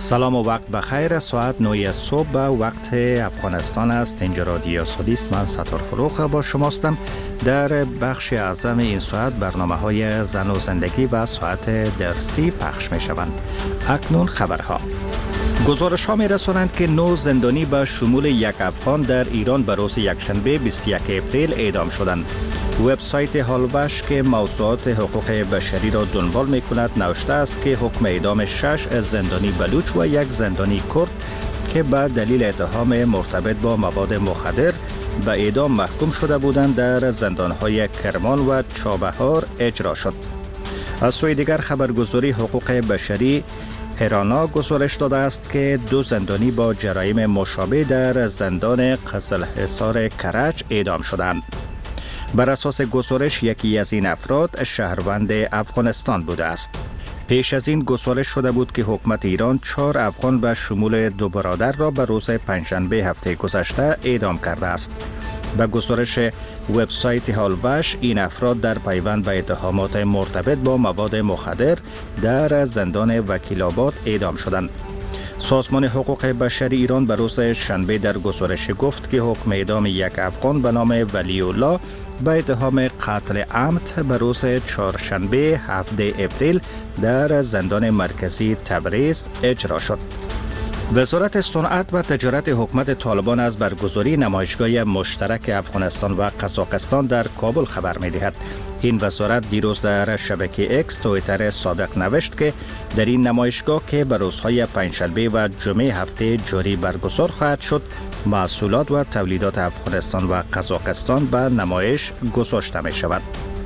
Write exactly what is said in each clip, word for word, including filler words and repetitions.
سلام و وقت بخیر. ساعت نه صبح به وقت افغانستان است. اینجا رادیو سودیست. من ستار فروغ با شماستم. در بخش اعظم این ساعت برنامه های زن و زندگی و ساعت درسی پخش می شوند. اکنون خبرها. گزارش ها می رسانند که نو زندانی به شمول یک افغان در ایران به روز یکشنبه بیست و یک اپریل اعدام شدند. وبسایت هالوش که موضوعات حقوق بشری را دنبال می کند نوشته است که حکم اعدام شش زندانی بلوچ و یک زندانی کرد که به دلیل اتهام مرتبط با مواد مخدر به اعدام محکوم شده بودند در زندانهای کرمان و چابهار اجرا شد. از سوی دیگر خبرگزاری حقوق بشری هرانا گزارش داده است که دو زندانی با جرایم مشابه در زندان قزلحصار کرج اعدام شدند. بر اساس گزارش یکی از این افراد شهروند افغانستان بوده است. پیش از این گزارش شده بود که حکومت ایران چهار افغان به شمول دو برادر را به روز پنجشنبه هفته گذشته اعدام کرده است. به گزارش وبسایت هالوش این افراد در پیوند به اتهامات مرتبط با مواد مخدر در زندان وکیل‌آباد اعدام شدند. سازمان حقوق بشری ایران به روز شنبه در گزارش گفت که حکم اعدام یک افغان به نام ولی الله به اتهام قتل عمد به روز چهارشنبه هفته اپریل در زندان مرکزی تبریز اجرا شد. وزارت صنعت و تجارت حکومت طالبان از برگزاری نمایشگاه مشترک افغانستان و قزاقستان در کابل خبر می‌دهد. این وزارت دیروز در شبکه اکس توییتر سابق نوشت که در این نمایشگاه که به روزهای پنجشنبه و جمعه هفته جاری برگزار خواهد شد، محصولات و تولیدات افغانستان و قزاقستان به نمایش گذاشته می شود.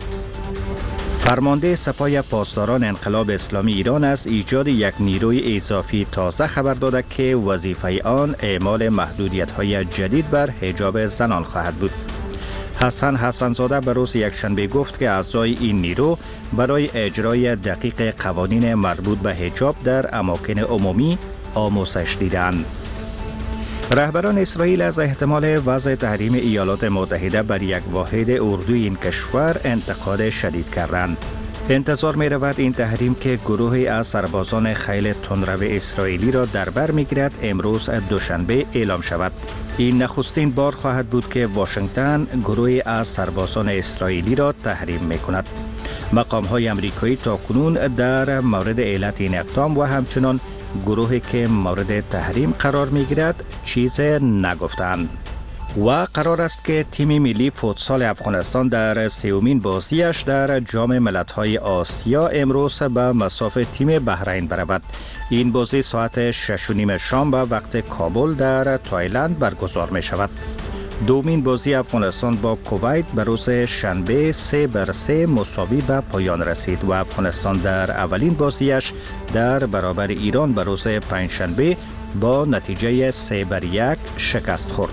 فرمانده سپاه پاسداران انقلاب اسلامی ایران از ایجاد یک نیروی اضافی تازه خبر داده که وظیفه آن اعمال محدودیت‌های جدید بر حجاب زنان خواهد بود. حسن حسن‌زاده به روز یکشنبه گفت که اعضای این نیرو برای اجرای دقیق قوانین مربوط به حجاب در اماکن عمومی آموزش دیدند. رهبران اسرائیل از احتمال وضع تحریم ایالات متحده بر یک واحد اردوی این کشور انتقاد شدید کردند. انتظار می رود این تحریم که گروهی از سربازان خیل تندرو اسرائیلی را در بر می گیرد امروز دوشنبه اعلام شود. این نخستین بار خواهد بود که واشنگتن گروهی از سربازان اسرائیلی را تحریم می کند. مقام های امریکایی تا کنون در مورد علت این اقدام و همچنان گروهی که مورد تحریم قرار می گیرد چیز نگفتند. و قرار است که تیم ملی فوتسال افغانستان در سومین بازیش در جام ملت‌های آسیا امروز به مصاف تیم بحرین برود. این بازی ساعت شش و نیم شام به وقت کابل در تایلند برگزار می شود. دومین بازی افغانستان با کویت به روز شنبه سه بر سه مساوی به پایان رسید و افغانستان در اولین بازیش در برابر ایران به روز پنجشنبه با نتیجه سه بر یک شکست خورد.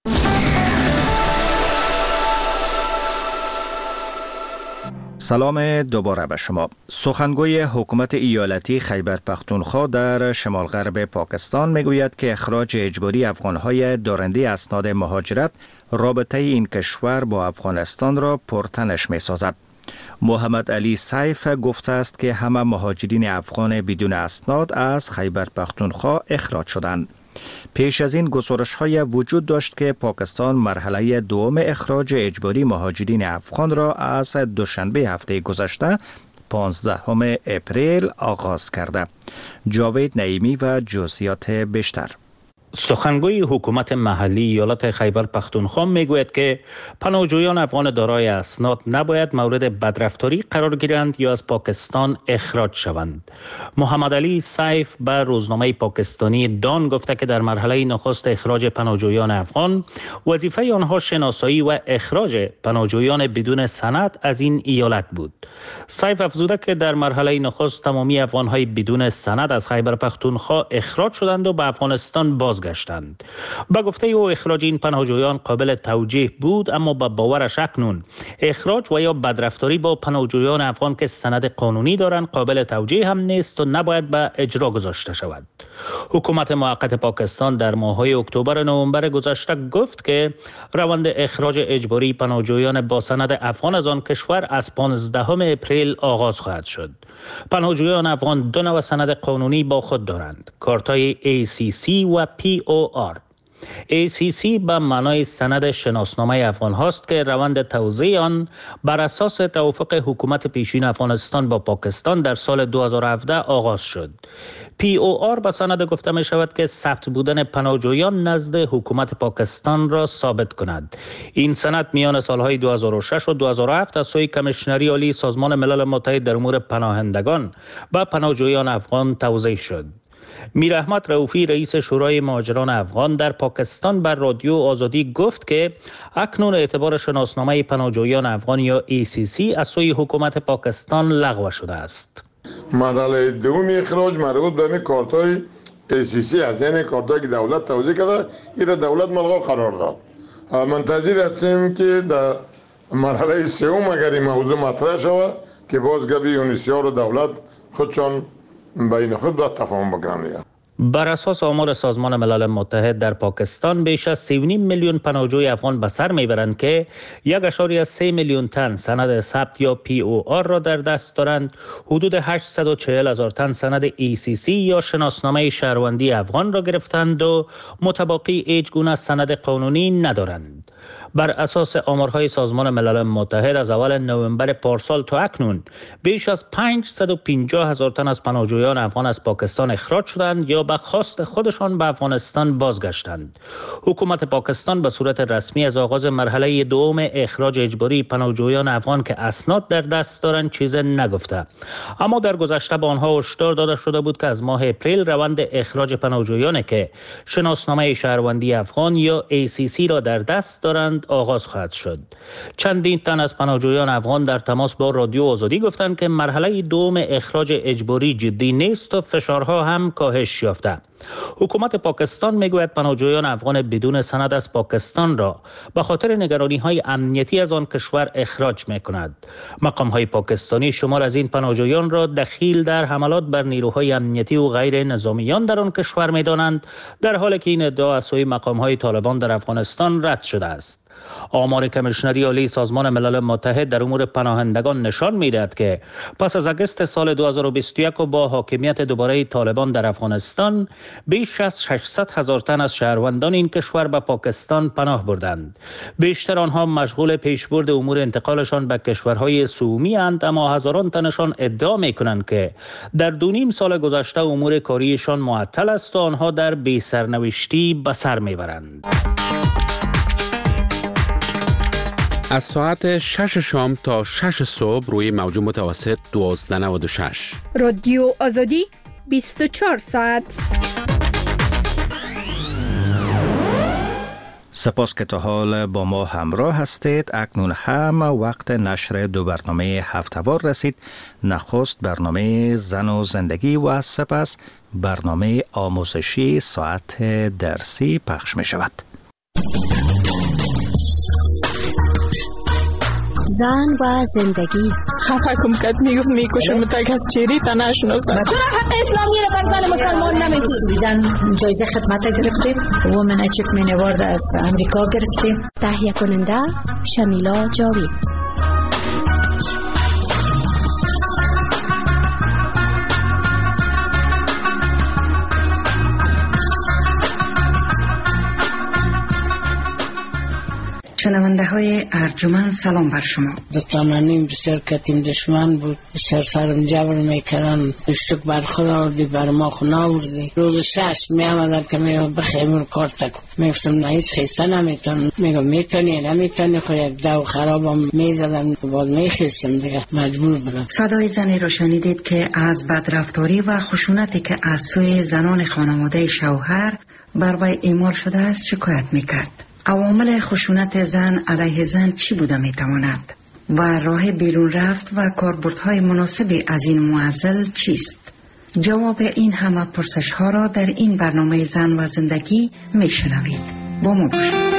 سلام دوباره به شما. سخنگوی حکومت ایالتی خیبر پختونخوا در شمال غرب پاکستان میگوید که اخراج اجباری افغانهای دارنده اسناد مهاجرت رابطه این کشور با افغانستان را پرتنش می سازد. محمد علی سیف گفته است که همه مهاجرین افغان بدون اسناد از خیبر پختونخوا اخراج شدند. پیش از این گزارش‌های وجود داشت که پاکستان مرحله دوم اخراج اجباری مهاجرین افغان را از دوشنبه هفته گذشته پانزدهم اپریل آغاز کرده. جاوید نعیمی و جزئیات بیشتر. سخنگوی حکومت محلی ایالت خیبر پختونخوا میگوید که پناهجویان افغان دارای اسناد نباید مورد بدرفتاری قرار گیرند یا از پاکستان اخراج شوند. محمد علی سیف به روزنامه پاکستانی دان گفته که در مرحله نخست اخراج پناهجویان افغان وظیفه آنها شناسایی و اخراج پناهجویان بدون سند از این ایالت بود. سیف افزوده که در مرحله نخست تمامی افغانهای بدون سند از خیبر پختونخوا اخراج شدند و به افغانستان باز بازگشتند. به گفته او اخراج این پناهجویان قابل توجیه بود، اما به باورش اکنون اخراج و یا بدرفتاری با پناهجویان افغان که سند قانونی دارند قابل توجیه هم نیست و نباید به اجرا گذاشته شود. حکومت موقت پاکستان در ماه‌های اکتبر و نوامبر گذشته گفت که روند اخراج اجباری پناهجویان با سند افغان از آن کشور از پانزدهم اپریل آغاز خواهد شد. پناهجویان افغان دو نوع سند قانونی با خود دارند: کارت‌های ای سی سی و پی او آر. ای سی سی به معنای سند شناسنامه افغان هاست که روند توزیع آن بر اساس توافق حکومت پیشین افغانستان با پاکستان در سال دو هزار و هفده آغاز شد. پی او آر به سند گفته می شود که ثبت بودن پناهجویان نزد حکومت پاکستان را ثابت کند. این سند میان سالهای دو هزار و شش و دو هزار و هفت از سوی کمیشنری عالی سازمان ملل متحد در امور پناهندگان به پناهجویان افغان توزیع شد. میر احمد رؤوفی رئیس شورای مهاجران افغان در پاکستان بر رادیو آزادی گفت که اکنون اعتبار شناسنامه پناهجویان افغان یا ای سی سی از سوی حکومت پاکستان لغو شده است. مرحله دوم اخراج مربوط به می کارتای ای سی سی است، یعنی کارتایی که دولت توزیع کرده این دولت ملغا قرار داد. منتظر هستیم که در مرحله سوم اگر این موضوع مطرح شود که بازگبی یونیسیار و دولت خودشان بین خود باید تفاهم بکنند. بر اساس آمار سازمان ملل متحد در پاکستان بیش از سی و نیم میلیون پناهجوی افغان به سر میبرند که یک اشاری از سه میلیون تن سند ثبت یا پی او آر را در دست دارند. حدود هشتصد و چهل هزار تن سند ای سی سی یا شناسنامه شهروندی افغان را گرفتند و متباقی هیچ گونه سند قانونی ندارند. بر اساس آمارهای سازمان ملل متحد از اول نوامبر پارسال تا اکنون بیش از پانصد و پنجاه هزار تن از پناهجویان افغان از پاکستان اخراج شدند یا به خواست خودشان به افغانستان بازگشتند. حکومت پاکستان به صورت رسمی از آغاز مرحله دوم اخراج اجباری پناهجویان افغان که اسناد در دست دارند چیز نگفته، اما در گذشته به آنها هشدار داده شده بود که از ماه اپریل روند اخراج پناهجویانی که شناسنامه شهروندی افغان یا ای سی سی را در دست دارند آغاز خواهد شد. چندین تن از پناهجویان افغان در تماس با رادیو آزادی گفتند که مرحله دوم اخراج اجباری جدی نیست و فشارها هم کاهش یافته. حکومت پاکستان میگوید پناهجویان افغان بدون سند از پاکستان را به خاطر نگرانی‌های امنیتی از آن کشور اخراج می‌کند. مقام‌های پاکستانی شمار از این پناهجویان را دخیل در حملات بر نیروهای امنیتی و غیر نظامیان در آن کشور می‌دانند، در حالی که این ادعا از سوی مقام‌های طالبان در افغانستان رد شده است. آمار کمیشنری عالی سازمان ملل متحد در امور پناهندگان نشان می‌دهد که پس از آگوست سال دو هزار و بیست و یک و با حاکمیت دوباره طالبان در افغانستان بیش از ششصد هزار تن از شهروندان این کشور به پاکستان پناه بردند. بیشتر آنها مشغول پیشبرد امور انتقالشان به کشورهای سومی اند، اما هزاران تنشان ادعا می‌کنند که در دو نیم سال گذشته امور کاریشان معطل است و آنها در بی‌سرنوشتی به سر می‌برند. از ساعت شش شام تا شش صبح روی موج متوسط دوازده نود و شش. رادیو آزادی بیست و چهار ساعت. سپاس که تا حال با ما همراه هستید. اکنون هم وقت نشر دو برنامه هفته‌وار رسید. نخست برنامه زن و زندگی و سپس برنامه آموزشی ساعت درسی پخش می شود. زن و زندگی. حکومت میگفت میکشم متک از چیری تا نشناسم. چرا حق اسلامی رو بر زن مسلمان نمیدی؟ سویدن جایزه خدمت گرفتیم. وومن اچیومنت اوارد از امریکا گرفتیم. تهیه کننده شمیلا جاوید. شنونده های ارجمند سلام بر شما. دتانانیم بسیار کتیم دشمن بود، بسیار سرم جبر میکردن، اشتک بر خود آوردی بر ما خود آوردی. روز شش می آمدن که میگم بخیمون کار تکو، میگفتم نه هیچ خیسته نمیتون، میگم میتونی نمیتونی، خود یک دو خرابم میزدم باز میخیستم دیگه مجبور بودم. صدای زنی رو شنیدید که از بدرفتاری و خشونتی که از سوی زنان خانواده شوهر بر وی اعمال شده است شکایت میکرد. عوامل خشونت زن علیه زن چی بوده میتواند و راه بیرون رفت و کاربردهای مناسبی از این معضل چیست؟ جواب این همه پرسش ها را در این برنامه زن و زندگی می شنوید. با ما باشید.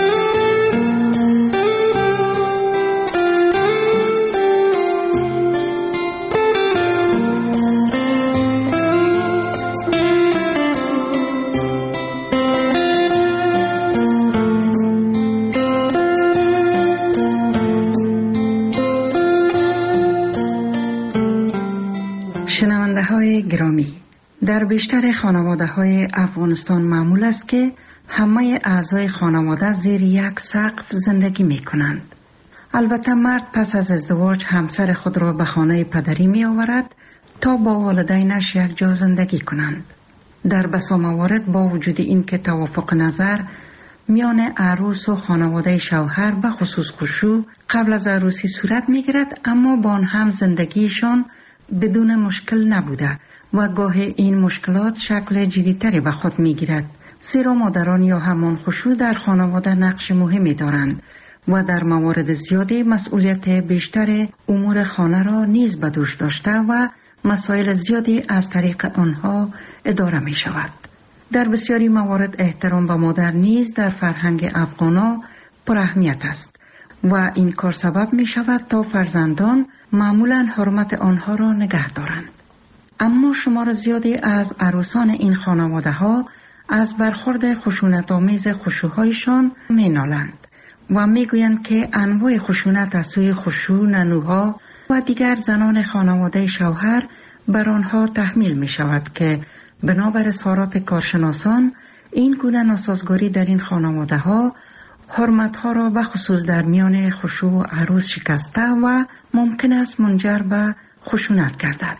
شنونده های گرامی، در بیشتر خانواده های افغانستان معمول است که همه اعضای خانواده زیر یک سقف زندگی می کنند. البته مرد پس از ازدواج همسر خود را به خانه پدری می آورد تا با والدینش یک جا زندگی کنند. در بسا موارد با وجود این که توافق نظر میان عروس و خانواده شوهر به خصوص خشوع قبل از عروسی صورت می گیرد، اما با آن هم زندگیشان بدون مشکل نبوده و گاه این مشکلات شکل جدیتری به خود می گیرد. زیرا مادران یا همان خشوع در خانواده نقش مهمی دارند و در موارد زیادی مسئولیت بیشتر امور خانه را نیز به دوش داشته و مسائل زیادی از طریق آنها اداره می شود. در بسیاری موارد احترام به مادر نیز در فرهنگ افغانا پر اهمیت است و این کار سبب می شود تا فرزندان معمولاً حرمت آنها را نگه دارند. اما شمار زیادی از عروسان این خانواده ها از برخورد خشونت‌آمیز خشوع‌هایشان می نالند و می گویند که انواع خشونت از سوی خشوع، ننوها و دیگر زنان خانواده شوهر بر آنها تحمیل می شود که بنابر اظهارات کارشناسان این گونه ناسازگاری در این خانواده ها حرمت‌ها را به خصوص در میان خشوع و عروس شکسته و ممکن است منجر به خشونت گردد.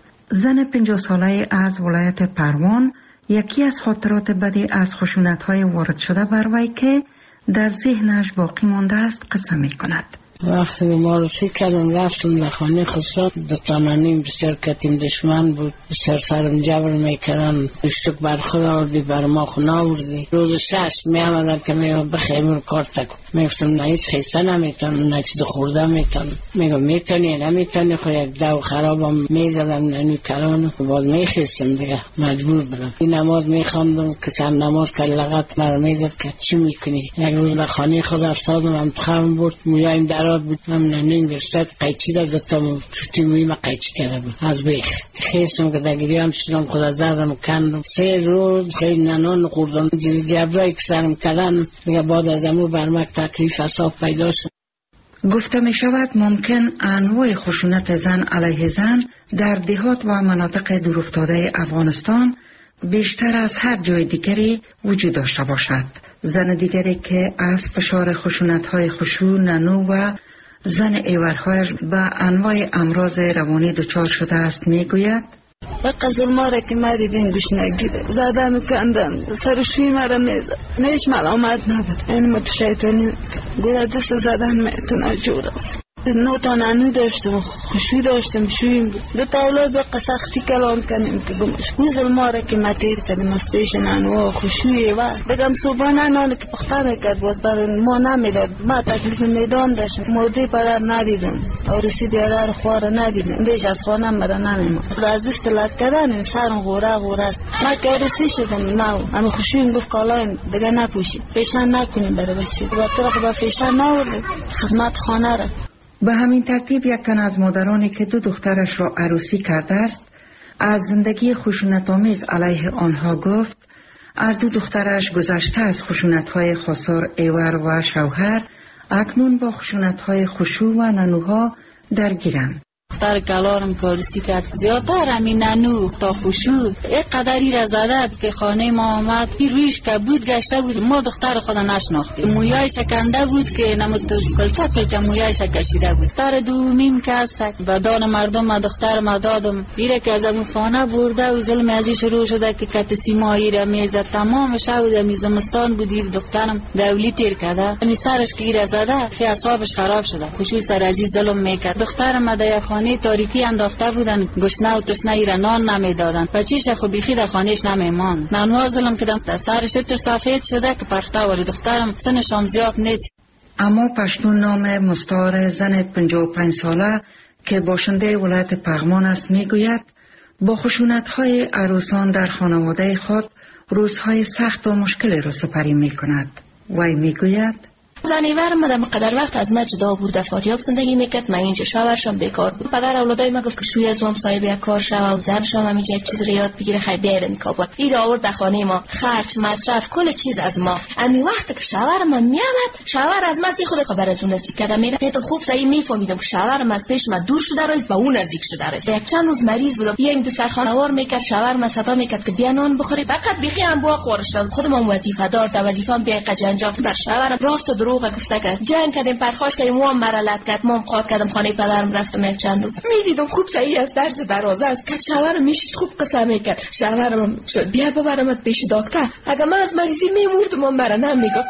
زن پنجاه ساله از ولایت پروان یکی از خاطرات بدی از خشونت‌های وارد شده بر وی که در ذهنش باقی مانده است قصه می‌کند. وقتی معرفی کردم رفتم در خانه خسرو، دو تانانیم بسیار کتیم دشمن بود، بسیار سرم جبر میکردن، اشتک بر خود آوردی بر ما خونه آوردی. روز شش می آمدن که میگم بخیمون کار تکو، میگفتم نه هیچ خیسته نمیتونم، نه چیز خورده میتونم. میگم میتونی نمیتونی، خو یک دو خرابم میزدم ننوی کرانو، باید میخیستم دیگه مجبور برم. این نماز میخواندم که چند نماز که لغت مرا میزد که چی میکنی. یک روز در خانه خود افتادم، انتخابم برد، مویایم در بود، هم ننین گرشته قیچی دا دتا چوتی مویم قیچی کرده بود از بیخ خیستم که دگریان شدم خود از دردم کندم. سه روز خیلی ننان خوردم، جبرایی که سرم کردن دیگه بعد از امو برمک تکلیف اصاب پیدا شد. گفته می شود ممکن انواع خشونت زن علیه زن در دهات و مناطق دورافتاده افغانستان بیشتر از هر جای دیگری وجود داشته باشد. زن دیگری که از فشار خشونت‌های خشوع، ننو و زن ایورهایش به انواع امراض روانی دچار شده است میگوید: وقت ظلما را که ما دیدیم گوش نگیره، زدن کندن، سرشوی مرا میزد، نیش ملامت نبود. این مت شیطانی گویا دست زدن میتونه جور است. نو تا ننو داشتم، خوشوی داشتم، شویم بود. دو تا اولاد به قسختی کلان کنیم که گمش گو ظلما را که ما تیر کنیم از پیش ننو خوشوی و بگم صبحانه نان که پخته میکرد باز برای ما نمیداد. ما تکلیف میدان داشتم، مرده پدر ندیدم، عروسی بیادر خوار ندیدم، دیش از خانم مرا نمیمون. از دست لط کردن سرم غوره غوره است. ما که عروسی شدم نو اما خوشویم گفت کالاین دیگه نپوشید، فیشن نکنیم برای بچه و طرق با فیشن نوردیم خدمت خانه را. به همین ترتیب یک تن از مادرانی که دو دخترش را عروسی کرده است از زندگی خشونت‌آمیز علیه آنها گفت: هر دو دخترش گذشته از خشونت‌های خسار ایور و شوهر اکنون با خشونت‌های خشوع و ننوها درگیرند. دختر کلانم کارسی کرد زیادتر همین ننو تا خشوع یک قدری را زده که خانه ما آمد این رویش که بود گشته بود. ما دختر خدا نشناختیم، مویای شکنده بود که نمود کلچه کلچه مویای شکشیده بود. دختر دومیم که هستک و دان مردم ما دختر ما دادم ایره که از امو خانه برده و ظلم ازی شروع شده که کت سیمایی را میزد. تمام شب در میزمستان بودید دخترم دولی تیر کرده امی سرش که ایره زده که اصابش خراب شده. خشوع سر ازی ظلم میکرد. دخترم در خانه تاریکی انداخته بودن، گشنه و تشنه ایره نان نمیدادن، بچیش خو بیخی در خانهش نمیمان. نانوا ظلم کردن، در سرش اتر سفید شده که پخته ولی دخترم سنش هم زیاد نیست. اما پشتون نام مستعار زن پنجاه و پنج ساله که باشنده ولایت پغمان است میگوید: با خشونت‌های عروسان در خانواده خود روزهای سخت و مشکل را سپری می‌کند. وی می‌گوید زنیور ما در قدر وقت از ما جدا بود، در فاریاب زندگی میکرد. من اینجا شوهرشم بیکار بود. پدر اولادای ما گفت که شوی از وام صاحب یک کار شو و زنشم همینجا یک چیز ریاد بگیره خیلی بیارم کابل. این را آورد در خانه ما، خرج مصرف کل چیز از ما. امی وقت که شوهر من میامد، شوهر از ما خود خبر از اون نزدیک کرده میره. تو خوب صحیح میفهمیدم که شوهر از پیش من دور شده است، با اون نزدیک شده است. یک چند روز مریض بودم، یک دسترخوان آور میکرد، شوهر من صدا میکرد که بیا نان بخوری. فقط بیخی هم بو خورش خودم وظیفه دار تا وظیفه‌ام بیا قجنجا بر شوهر راست و دروغ گفته که جنگ کردیم، پرخاش کردیم، موام مرالت کرد، موام خواد کردم، خانه پدرم رفتم یک چند روز. میدیدم خوب صحیح از درس درازه است که شوهرم میشید خوب قصه میکرد. شوهرم شد بیا ببرمت پیش دکتر، اگه من از مریضی میمردم من برا نمیگم.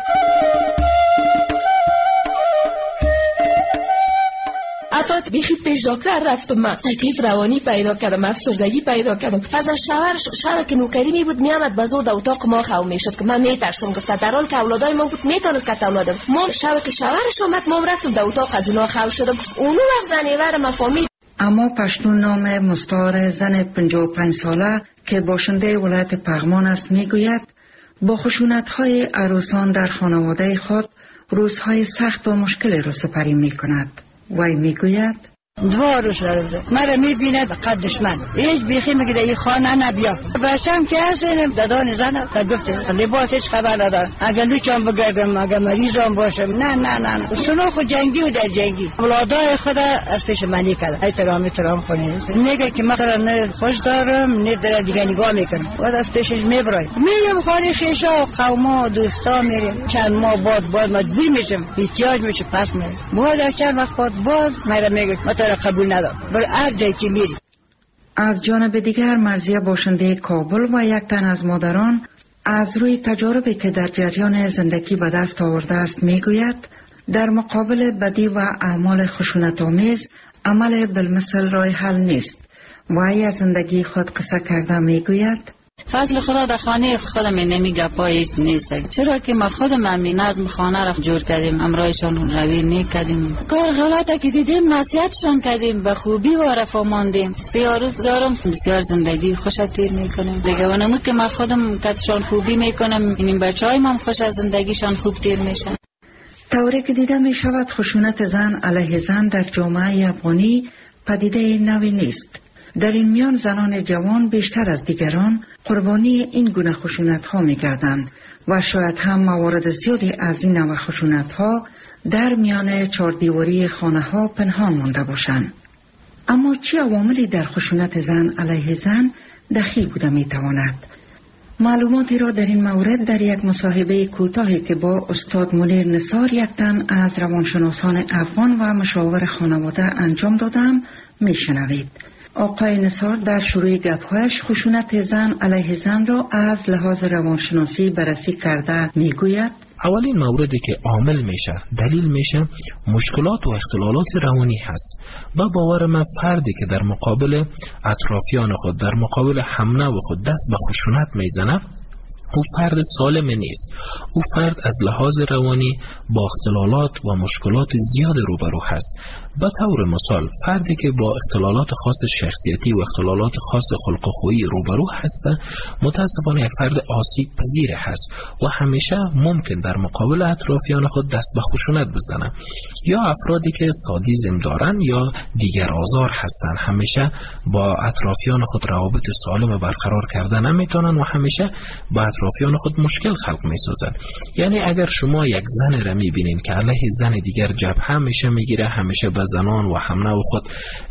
حتی بیخی پیش دکتر رفتم، من تکلیف روانی پیدا کردم، افسردگی پیدا کردم. از شوهر شوهر که نوکری می بود میامد بازور در اتاق ما خو میشد که من میترسم. گفت در حال که اولادای ما بود میتونست که اولادم ما شب که شوهرش اومد ما رفتم در اتاق از اونها خو شدم. اونو وقت زنیور ما فهمید. اما پشتون نام مستعار زن پنجاه و پنج ساله که باشنده ولایت پغمان است میگوید با خشونت‌های عروسان در خانواده خود روزهای سخت و مشکل را سپری میکند. وی میگوید دو روز رفته مرا میبیند قدش من هیچ بیخی میگه در این خانه نبیا. بچم که هستیم دادان زنم تا گفته لباس هیچ خبر ندارم، اگر لوچم بگردم اگر مریضم باشم نه نه نه نه سنو خود جنگی و در جنگی اولادای خدا از پیش منی کرد. احترام احترام کنید میگه که مثلا نه خوش دارم نه در دیگه نگاه میکنم و از پیشش میبرایم میرم خانه خیشا و قوما و دوستا میریم. چند ماه بعد بعد مجبور میشم احتیاج میشه پس میرم بعد چند وقت بعد باز مرا میگه قبول ندارم بر هر جایی که میری. از جانب دیگر مرضیه باشنده کابل و یک تن از مادران از روی تجاربی که در جریان زندگی به دست آورده است میگوید در مقابل بدی و اعمال خشونت‌آمیز عمل بالمثل راه حل نیست. وی از زندگی خود قصه کرده میگوید فضل خدا در خانه خودم نمیگه پایش نیست، چرا که ما خودم همین نظم خانه را جور کردیم، امرایشان روی نیکردیم، کار غلطه که دیدیم نصیحتشان کردیم، به خوبی و رفاه ماندیم. سیاه روز دارم بسیار زندگی خوش تیر میکنیم دیگه و نمود که ما خودم کتشان خوبی میکنم این بچه های من خوش از زندگیشان خوب تیر میشن. طوری که دیده می شود خشونت زن علیه زن در جامعه افغانی پدیده نوی نیست. در این میان زنان جوان بیشتر از دیگران قربانی این گونه خشونت ها می گردند و شاید هم موارد زیادی از این نوع خشونت ها در میان چهاردیواری خانه ها پنهان مانده باشند. اما چه عواملی در خشونت زن علیه زن دخیل بوده می تواند؟ معلوماتی را در این مورد در یک مصاحبه کوتاهی که با استاد منیر نثار یک تن از روانشناسان افغان و مشاور خانواده انجام دادم می شنوید. آقای نثار در شروع گپ‌هایش خشونت زن علیه زن را از لحاظ روانشناسی بررسی کرده میگوید اولین موردی که عامل میشه دلیل میشه مشکلات و اختلالات روانی هست و باور من فردی که در مقابل اطرافیان خود در مقابل همنو خود دست به خشونت میزنه او فرد سالم نیست. او فرد از لحاظ روانی با اختلالات و مشکلات زیاد روبرو هست. به طور مثال فردی که با اختلالات خاص شخصیتی و اختلالات خاص خلق و خویی روبرو هست متاسفانه یک فرد آسیب پذیر هست و همیشه ممکن در مقابل اطرافیان خود دست به خشونت بزنه. یا افرادی که سادیسم دارن یا دیگر آزار هستن همیشه با اطرافیان خود روابط سالم برقرار کردن نمیتونن و همیشه با اطرافیان خود مشکل خلق میسازن. یعنی اگر شما یک زن را میبینید که علیه زن دیگر جبهه میشه میگیره همیشه به زنان و همنو خود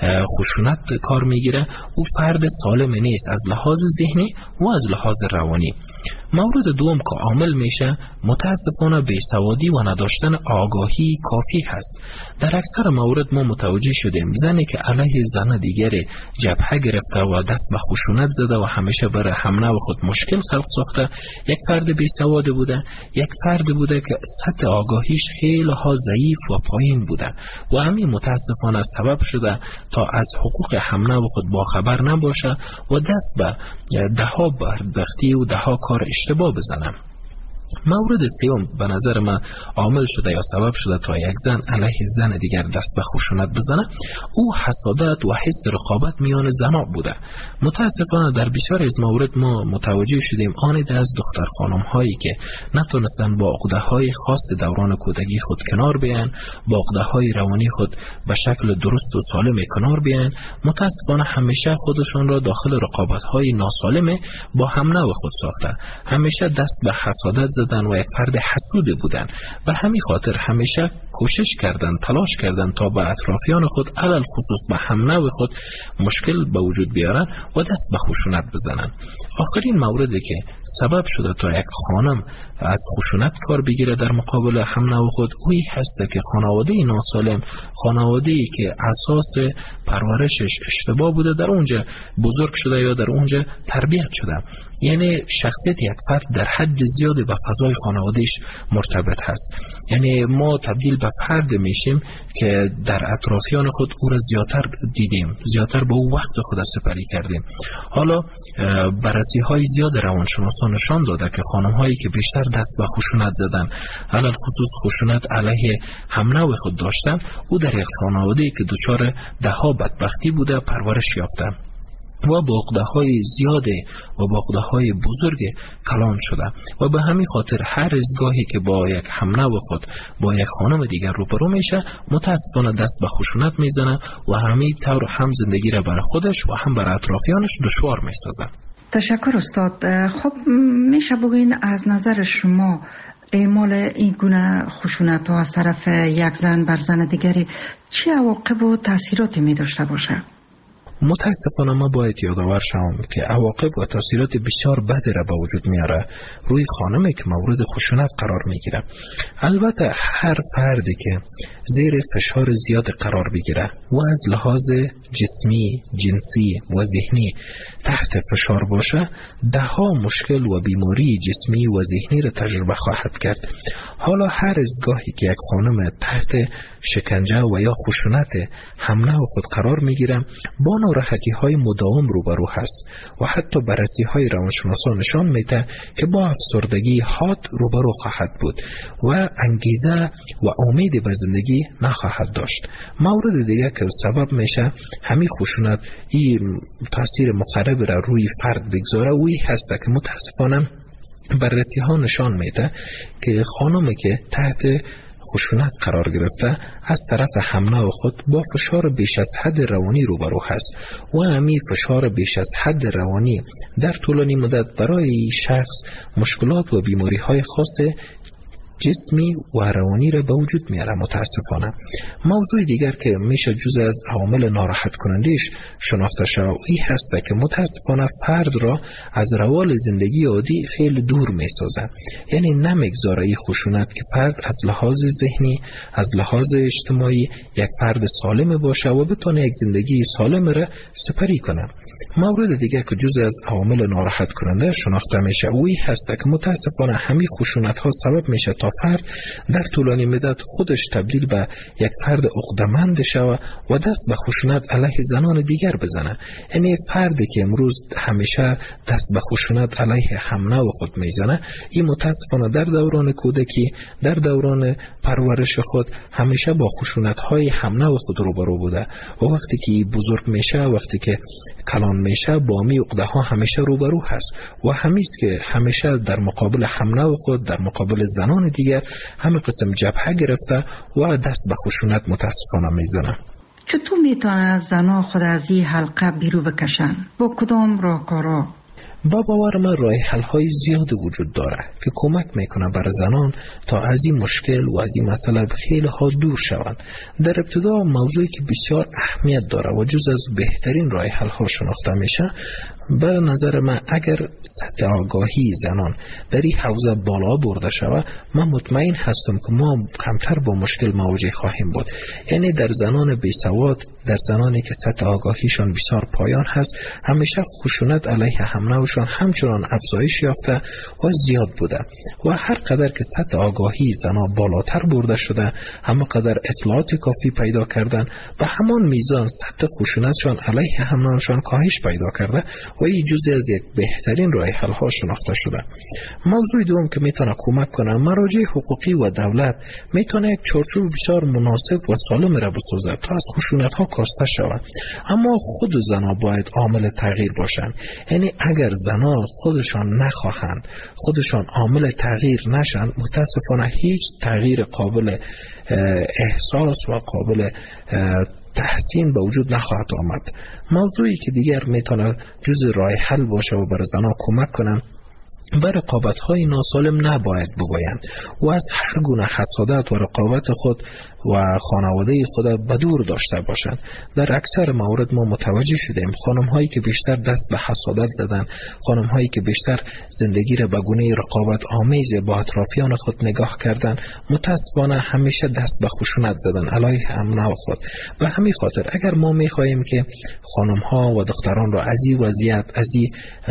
خشونت کار میگیره او فرد سالم نیست از لحاظ ذهنی و از لحاظ روانی. مورد دوم که عامل میشه متاسفانه بیسوادی و نداشتن آگاهی کافی هست. در اکثر مورد ما متوجه شدیم زنی که علیه زن دیگر جبهه گرفته و دست به خشونت زده و همیشه برای همنو خود مشکل خلق ساخته یک فرد بیسواد بوده، یک فرد بوده که سطح آگاهیش خیلی ها ضعیف و پایین بوده و همین متاسفانه سبب شده تا از حقوق همنو خود باخبر نباشه و دست به ده ها بدبختی و ده ها کار اشتباه بزنم. مورد سوم به نظر من عامل شده یا سبب شده تا یک زن علیه زن دیگر دست به خشونت بزنه، او حسادت و حس رقابت میان زنها بوده. متاسفانه در بسیار از موارد ما متوجه شدیم آنید از دختر خانم هایی که نتونستن با عقده های خاص دوران کودکی خود کنار بیان، با عقده های روانی خود به شکل درست و سالم کنار بیان، متاسفانه همیشه خودشون را داخل رقابت های ناسالم با هم نوع خود ساختن، همیشه دست به حسادت زدن و یک فرد حسود بودن و همین خاطر همیشه کوشش کردن، تلاش کردن تا به اطرافیان خود علل خصوص به هم نوع خود مشکل به وجود بیارن و دست به خشونت بزنن. آخرین موردی که سبب شده تا یک خانم از خشونت کار بگیره در مقابل هم نوع خود، اوی هست که خانواده ناسالم، خانواده‌ای که اساس پرورشش اشتباه بوده در اونجا بزرگ شده یا در اونجا تربیت شده. یعنی شخصیت یک فرد در حد زیادی به فضای خانوادهش مرتبط هست. یعنی ما تبدیل به فرد میشیم که در اطرافیان خود او را زیادتر دیدیم، زیادتر به او وقت خود سپری کردیم. حالا بررسی های زیاد روانشناسان نشان داده که خانم هایی که بیشتر دست به خشونت زدن، علل خصوص خشونت علیه هم نوع خود داشتن، او در یک خانواده‌ای که دچار دهها بدبختی بوده پرورش یافته و با عقده‌های زیاده و با عقده‌های بزرگ کلان شده و به همین خاطر هر از گاهی که با یک همنوع خود با یک خانم دیگر روبرو میشه متاسفانه دست به خشونت میزنه و همین طور هم زندگی را برای خودش و هم برای اطرافیانش دشوار میسازه. تشکر استاد. خب میشه بگوین از نظر شما اعمال این گونه خشونت ها از طرف یک زن بر زن دیگری چه عواقب و تاثیراتی می داشته باشه؟ متاسفانه ما باید یادآور شوم که عواقب و تاثیرات بسیار بدی را به وجود میاره روی خانمی که مورد خشونت قرار میگیره. البته هر فردی که زیر فشار زیاد قرار بگیره و از لحاظ جسمی، جنسی و ذهنی تحت فشار باشه، ده ها مشکل و بیماری جسمی و ذهنی را تجربه خواهد کرد. حالا هر از گاهی که یک خانم تحت شکنجه و یا خشونت همنوع خود قرار میگیره با ناراحتی های مداوم روبرو هست و حتی بررسی های روانشناسان نشان میده که با افسردگی حاد روبرو خواهد بود و انگیزه و امید به زندگی نخواهد داشت. مورد دیگه که سبب میشه همین خشونت این تاثیر مخرب را روی فرد بگذاره وی هست که متاسفانه بررسی ها نشان میده که خانمی که تحت خشونت قرار گرفته از طرف همنوع خود با فشار بیش از حد روانی روبرو هست و همین فشار بیش از حد روانی در طولانی مدت برای شخص مشکلات و بیماری های خاص جسمی و روانی را به وجود میاره. متاسفانه موضوع دیگر که میشه جزء از عوامل ناراحت کنندهش شناخته شود این هست که متاسفانه فرد را از روال زندگی عادی خیلی دور میسازه. یعنی نمیگذاره این خشونت که فرد از لحاظ ذهنی، از لحاظ اجتماعی یک فرد سالم باشه و بتونه یک زندگی سالم را سپری کنه. مورد دیگر که جزء از عوامل ناراحت کننده شناخته میشه اوی هست که متاسفانه همین خشونت ها سبب میشه تا فرد در طولانی مدت خودش تبدیل به یک فرد عقده‌مند شود و دست به خشونت علیه زنان دیگر بزنه. یعنی فردی که امروز همیشه دست به خشونت علیه همنوع خود میزنه این متاسفانه در دوران کودکی، در دوران پرورش خود همیشه با خشونت های همنوع خود روبرو بوده و وقتی که بزرگ میشه، وقتی که کلان میشه با می عقده ها همیشه روبرو هست و همیست که همیشه در مقابل همنوع خود، در مقابل زنان دیگر همه قسم جبهه گرفته و دست به خشونت متاسفانه میزنه. چطور میتونه زنها خود از این حلقه بیرون بکشن؟ با کدام راهکارها؟ با باور من راه حل های زیاد وجود داره که کمک میکنه برای زنان تا از این مشکل و از این مسئله خیلی ها دور شوند. در ابتدا موضوعی که بسیار اهمیت داره و جز از بهترین راه حل ها شناخته میشه، به نظر من اگر سطح آگاهی زنان در این حوزه بالا برده شود، من مطمئن هستم که ما کمتر با مشکل مواجه خواهیم بود. یعنی در زنان بیسواد، در زنانی که سطح آگاهیشان بسیار پایان هست، همیشه خشونت علیه همنوعشان خودشان همچنان افزایش یافته و زیاد بوده و هر قدر که سطح آگاهی زنان بالاتر برده شده، همه قدر اطلاعات کافی پیدا کردن و همان میزان سطح خشونتشان علیه همانشان کاهش پیدا کرده و این جزئی از یک بهترین راه حل ها شناخته شده. موضوع دوم که میتونه کمک کنه، مراجع حقوقی و دولت میتونه یک چارچوب بسیار مناسب و سالم را بسازد تا از خشونت ها کاسته شود. اما خود زنها باید عامل تغییر باشند. یعنی اگر زنها خودشان نخواهند، خودشان عامل تغییر نشن، متاسفانه هیچ تغییر قابل احساس و قابل تحسین به وجود نخواهد آمد. موضوعی که دیگر میتونه جز راه حل باشه و برای زنها کمک کنن، بر رقابت‌های ناسالم نباید بگویند و از هر گونه حسادت و رقابت خود و خانواده خود بدور داشته باشند. در اکثر موارد ما متوجه شدیم خانم‌هایی که بیشتر دست به حسادت زدن، خانم‌هایی که بیشتر زندگی را به گونه رقابت آمیز با اطرافیان خود نگاه کردن، متأسفانه همیشه دست به خشونت زدن علیه امنه خود. به همین خاطر اگر ما می‌خواهیم که خانم‌ها و دختران را از این وضعیت، از این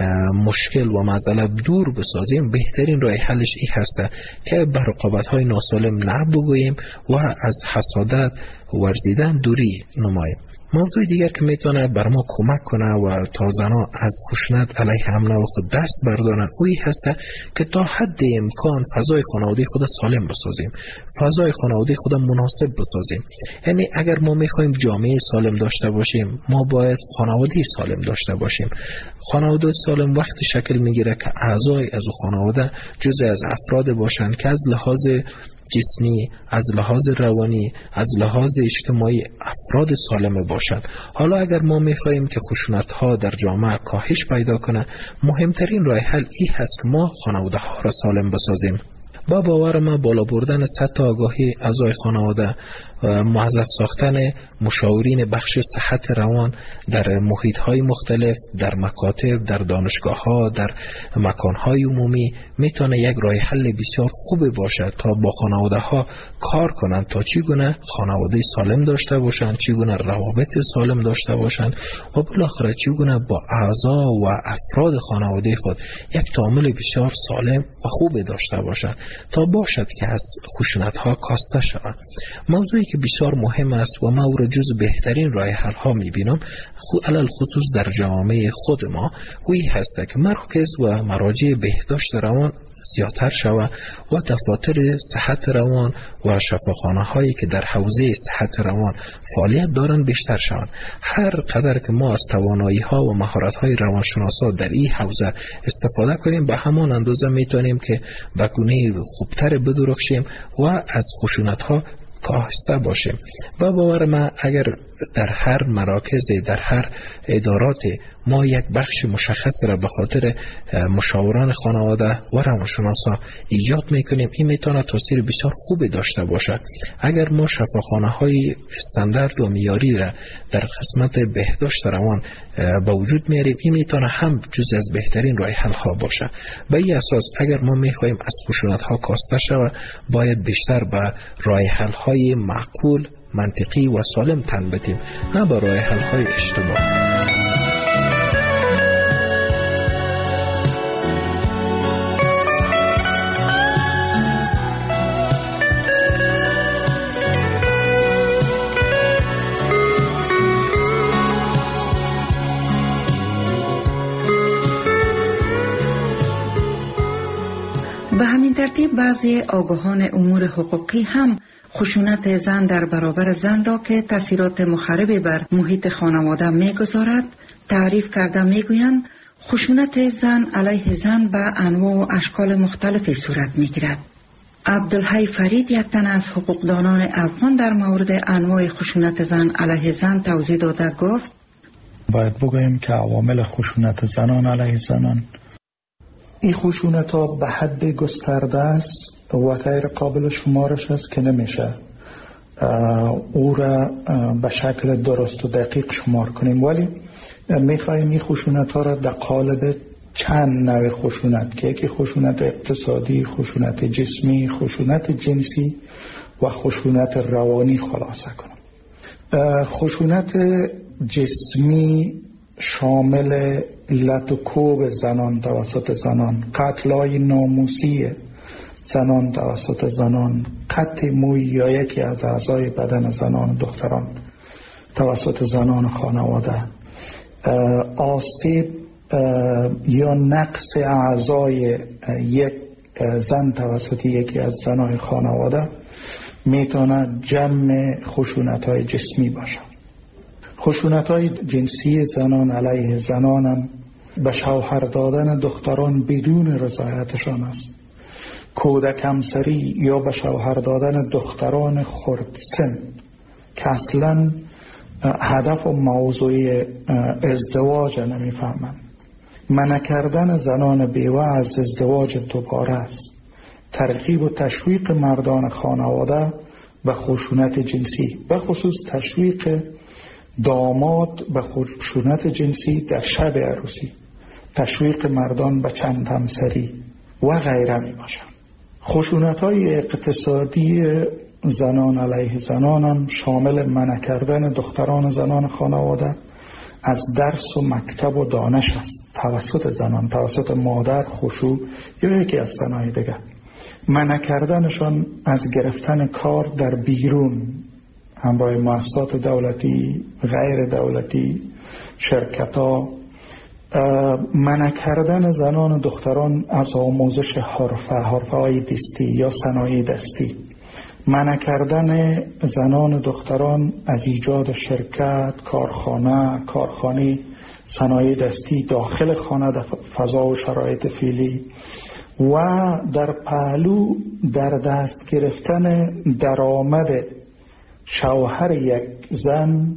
مشکل و معضله دور بسازیم، بهترین راه حلش این هسته که بر رقابت‌های ناسالم نبگوییم و از حسادت ورزیدن دوری نماییم. موضوع دیگر که میتونه بر ما کمک کنه و تا زنها از خشونت علیه امنه و خود دست بردارن، اوی هسته که تا حد امکان فضای خانواده خود سالم بسازیم، فضای خانواده خود مناسب بسازیم. یعنی اگر ما میخوایم جامعه سالم داشته باشیم، ما باید خانواده سالم داشته باشیم. خانواده سالم وقتی شکل میگیره که اعضای از خانواده جزء از افراد باشن که از لحاظ جسمی، از لحاظ روانی، از لحاظ اجتماعی افراد سالم باشند. حالا اگر ما می‌خواهیم که خشونت ها در جامعه کاهش پیدا کنه، مهمترین راه حل این هست که ما خانواده ها را سالم بسازیم. با باور ما بالا بردن سطح آگاهی اعضای خانواده، موظف ساختن مشاورین بخش صحت روان در محیط های مختلف، در مکاتب، در دانشگاه ها، در مکان های عمومی میتونه یک راه حل بسیار خوب باشه تا با خانواده ها کار کنند تا چگونه خانواده سالم داشته باشند، چگونه روابط سالم داشته باشند و بالاخره چگونه با اعضا و افراد خانواده خود یک تعامل بسیار سالم و خوب داشته باشند تا باشد که از خشونت ها کاسته شوند. موضوعی که بسیار مهم است و ما او را جز بهترین راه حل ها میبینم، علل خصوص در جامعه خود ما، وی هست که مرکز و مراجع بهداشت روان زیادتر شود و دفاتر صحت روان و شفاخانه هایی که در حوزه صحت روان فعالیت دارند بیشتر شوند. هر قدر که ما از توانایی ها و مهارت های روانشناسا در این حوزه استفاده کنیم، به همان اندازه میتونیم که به گونه خوبتر بدرخشیم و از خشونت ها کاهسته باشیم. و باور من اگر در هر مراکز، در هر ادارات ما یک بخش مشخص را به خاطر مشاوران خانواده و روانشناسا ایجاد میکنیم، این میتونه تاثیر بسیار خوبی داشته باشد. اگر ما شفاخانه های استاندارد و معیاری را در قسمت بهداشت روان به وجود میاریم، این میتونه هم جز از بهترین راه حل ها باشه. به این اساس اگر ما میخواهیم از خشونت ها کاسته شود، باید بیشتر به راه حل های معقول، منطقی و سالم تن بدیم، نه به راه حل های اشتباه. به همین ترتیب بعضی آگاهان امور حقوقی هم خشونت زن در برابر زن را که تاثیرات مخرب بر محیط خانواده می‌گذارد تعریف کرده می‌گویند خشونت زن علیه زن به انواع و اشکال مختلفی صورت می‌گیرد. عبدالحی فرید، یک تن از حقوقدانان افغان، در مورد انواع خشونت زن علیه زن توضیح داده گفت: باید بگوییم که عوامل خشونت زنان علیه زنان، این خشونت ها به حد گسترده است و غیر قابل شمارش است که نمیشه او را به شکل درست و دقیق شمار کنیم، ولی میخواییم این خشونت ها را در قالب چند نوع خشونت که یکی خشونت اقتصادی، خشونت جسمی، خشونت جنسی و خشونت روانی خلاصه کنم. خشونت جسمی شامل لط و کوب زنان توسط زنان، قتلای ناموسی زنان توسط زنان، قطع موی یا یکی از اعضای بدن زنان و دختران توسط زنان خانواده، آسیب یا نقص اعضای یک زن توسط یکی از زنای خانواده میتونه جمع خشونت‌های جسمی باشه. خشونت‌های جنسی زنان علیه زنان هم به شوهر دادن دختران بدون رضایتشان است. کودک همسری یا به شوهر دادن دختران خردسن که اصلا هدف و موضوع ازدواج نمیفهمند. منع کردن زنان بیوه از ازدواج دوباره است. ترغیب و تشویق مردان خانواده به خشونت جنسی، به خصوص تشویق داماد به خشونت جنسی در شب عروسی، تشویق مردان به چند همسری و غیره می باشند. خشونت‌های اقتصادی زنان علیه زنان هم شامل منع کردن دختران زنان خانواده از درس و مکتب و دانش است توسط زنان، توسط مادر، خشوع یا یکی از زنای دیگر. منع کردنشان از گرفتن کار در بیرون همراه مؤسسات دولتی، غیر دولتی، شرکت‌ها. منع کردن زنان و دختران از آموزش حرفه، حرفه های دستی یا صنایع دستی. منع کردن زنان و دختران از ایجاد شرکت، کارخانه، کارخانه صنایع دستی داخل خانه در فضا و شرایط فعلی و در پهلو در دست گرفتن درآمد شوهر یک زن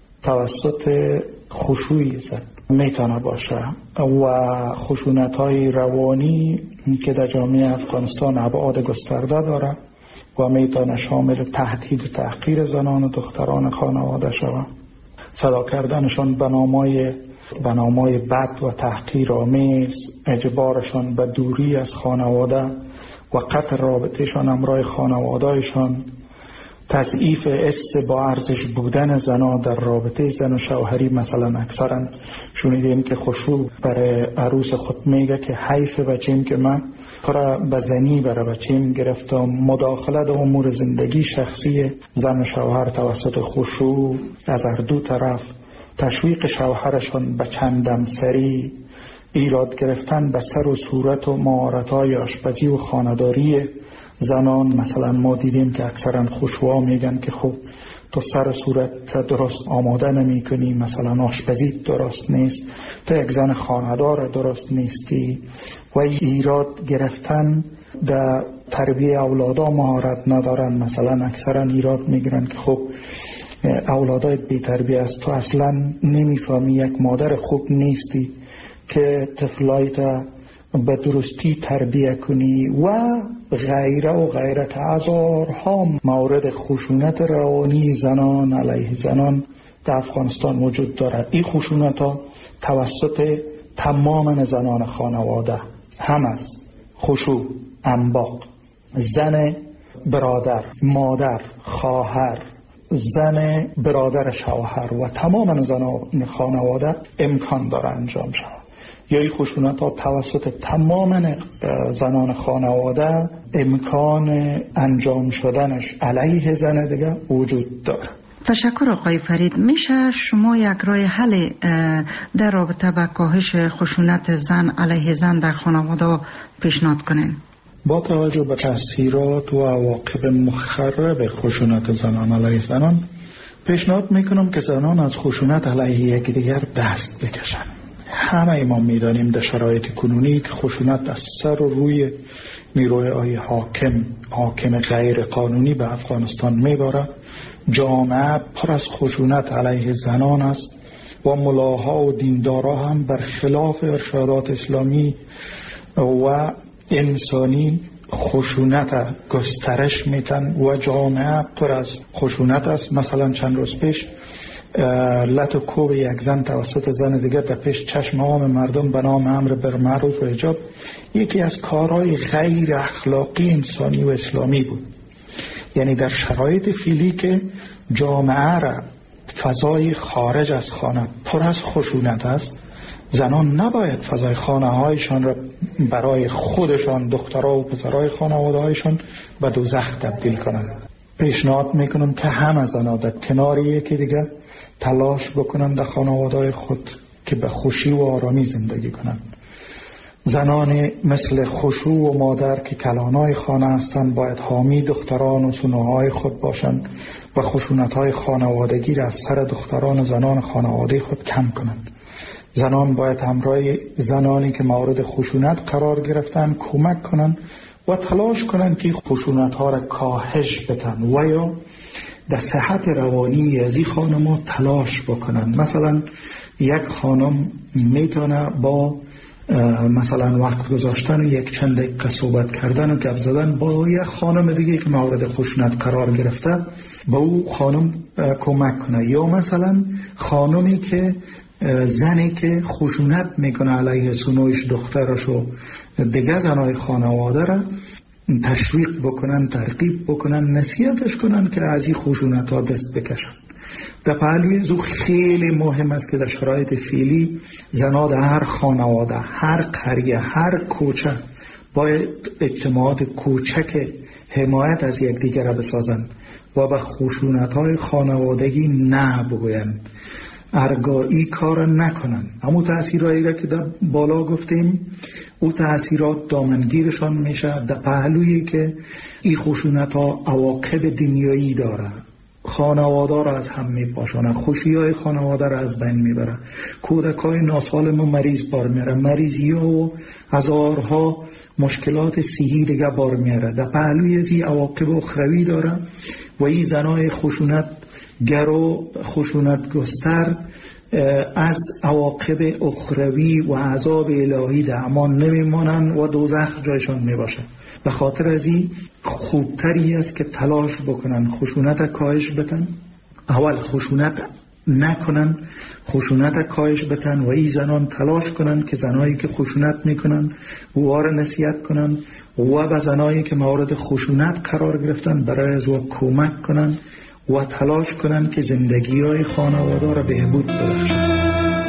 توسط خشوع زن میتونه باشه و خشونت‌های روانی که در جامعه افغانستان ابعاد گسترده داره و میتونه شامل تهدید و تحقیر زنان و دختران خانواده شود، صدا کردنشان به نامای به نامای بد و تحقیرآمیز، اجبارشان به دوری از خانواده و قطع رابطهشان همراه خانوادهشان، تضعیف حس با ارزش بودن زنان در رابطه زن و شوهری. مثلا اکثرا شنیدیم که خشوع برای عروس خود میگه که حیف بچیم که من کار به زنی برای بچیم گرفتم. مداخله در امور زندگی شخصی زن و شوهر توسط خشوع از هر دو طرف، تشویق شوهرشان به چندم سری، ایراد گرفتن به سر و صورت و مهارت‌های آشپزی و خانه‌داری زنان. مثلا ما دیدیم که اکثرا خشوعا میگن که خب تو سر و صورت درست آماده نمی کنی، مثلا آشپزی درست نیست، تو یک زن خانه‌دار درست نیستی. و ایراد گرفتن در تربیه اولادا مهارت ندارن. مثلا اکثرا ایراد میگیرن که خب اولادایت بی تربیه است، تو اصلا نمیفهمی، یک مادر خوب نیستی که طفلایت به درستی تربیه کنی و غیره و غیره که هزارها مورد خشونت روانی زنان علیه زنان در افغانستان وجود دارد. این خشونت ها توسط تمام زنان خانواده هم است. خشوع، انباق، زن برادر، مادر، خواهر، زن برادر شوهر و تمام زنان خانواده امکان داره انجام شود. یا این خشونت ها توسط تمام زنان خانواده امکان انجام شدنش علیه زن دیگه وجود داره. تشکر آقای فرید. میشه شما یک راه حل در رابطه با کاهش خشونت زن علیه زن در خانواده پیشنهاد کنین؟ با توجه به تاثیرات و عواقب مخرب خشونت زنان علیه زنان پیشنهاد میکنم که زنان از خشونت علیه یکدیگر دست بکشن. همه ما میدانیم در شرایط کنونی که خشونت از سر و روی نیروهای حاکم حاکم غیر قانونی به افغانستان میباره. جامعه پر از خشونت علیه زنان است و ملاها و دیندارا هم برخلاف ارشادات اسلامی و انسانی خشونت گسترش میتن و جامعه پر از خشونت است. مثلا چند روز پیش لط و کوب یک زن توسط زن دیگر در پیش چشم عام مردم به نام امر بالمعروف و حجاب یکی از کارهای غیر اخلاقی انسانی و اسلامی بود. یعنی در شرایط فعلی که جامعه را فضای خارج از خانه پر از خشونت است، زنان نباید فضای خانه هایشان را برای خودشان، دخترها و پسرهای خانواده هایشان به دوزخ تبدیل کنند. پیشنهاد میکنم که همه زنان در کنار یکی دیگه تلاش بکنند در خانواده خود که به خوشی و آرامی زندگی کنند. زنان مثل خشوع و مادر که کلانای خانه هستند باید حامی دختران و سنوهای خود باشند و خشونت‌های خانوادگی را از سر دختران و زنان خانواده خود کم کنند. زنان باید همراه زنانی که مورد خشونت قرار گرفتن کمک کنند و تلاش کنند که خشونت‌ها را کاهش بدن و یا در صحت روانی از این خانم‌ها تلاش بکنند. مثلا یک خانم میتونه با مثلا وقت گذاشتن و یک چند دقیقه صحبت کردن و گپ زدن با یک خانم دیگه که مورد خشونت قرار گرفته با او خانم کمک کنه، یا مثلا خانمی که زنی که خشونت میکنه علیه سنویش دخترش و دیگه زنای خانواده را تشویق بکنن، ترغیب بکنن، نصیحتش کنن که از این خشونت ها دست بکشن. در پهلوی زو خیلی مهم است که در شرایط فعلی زنان در هر خانواده، هر قریه، هر کوچه باید اجتماعات کوچک حمایت از یکدیگر را بسازند و به خشونت های خانوادگی نه بگویند، ارگایی کار نکنن. همون تأثیرهایی را که در بالا گفتیم او تأثیرات دامنگیرشان میشه در پهلویی که این خشونت ها عواقب دنیایی داره، خانواده را از هم میپاشانه، خوشی های خانواده را از بین میبره، کودک های ناسالم و مریض بار میره، مریضی ها و هزارها مشکلات صحی دیگه بار میره. در پهلوی از این عواقب اخروی داره و این زنای خشونت گر و خشونت گستر از عواقب اخروی و عذاب الهی در امان نمیمانن و دوزخ جایشان میباشه. به خاطر از این خوبتری است که تلاش بکنن خشونت کاهش بتن، اول خشونت نکنن، خشونت کاهش بتن و این زنان تلاش کنن که زنایی که خشونت میکنن وار نصیحت کنن و به زنایی که مورد خشونت قرار گرفتن برای از او کمک کنن و تلاش کنن که زندگی های خانواده را بهبود ببخشن.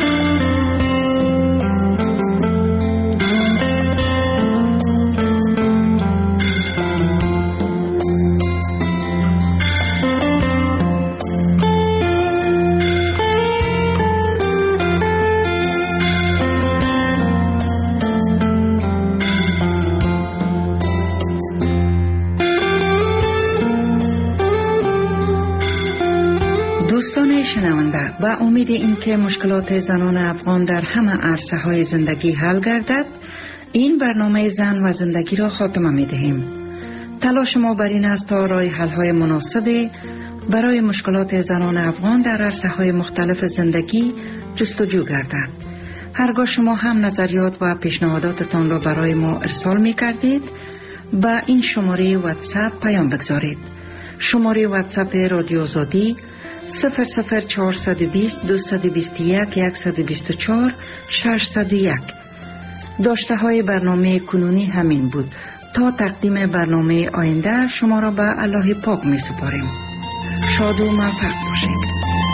دوستان شنونده، با امید اینکه مشکلات زنان افغان در همه عرصه های زندگی حل گردد، این برنامه زن و زندگی را خاتمه می دهیم. تلاش ما بر این است تا راه حل های مناسب برای مشکلات زنان افغان در عرصه های مختلف زندگی جستجو گردد. هرگاه شما هم نظریات و پیشنهاداتتان را برای ما ارسال می کردید، با این شماره واتساپ پیام بگذارید. شماره واتساپ رادیو آزادی صفر صفر چهارصد و بیست دویست و بیست و یک صد و بیست و چهار ششصد و یک. داشته های برنامه کنونی همین بود. تا تقدیم برنامه آینده شما را به الله پاک می سپاریم. شاد و موفق باشید.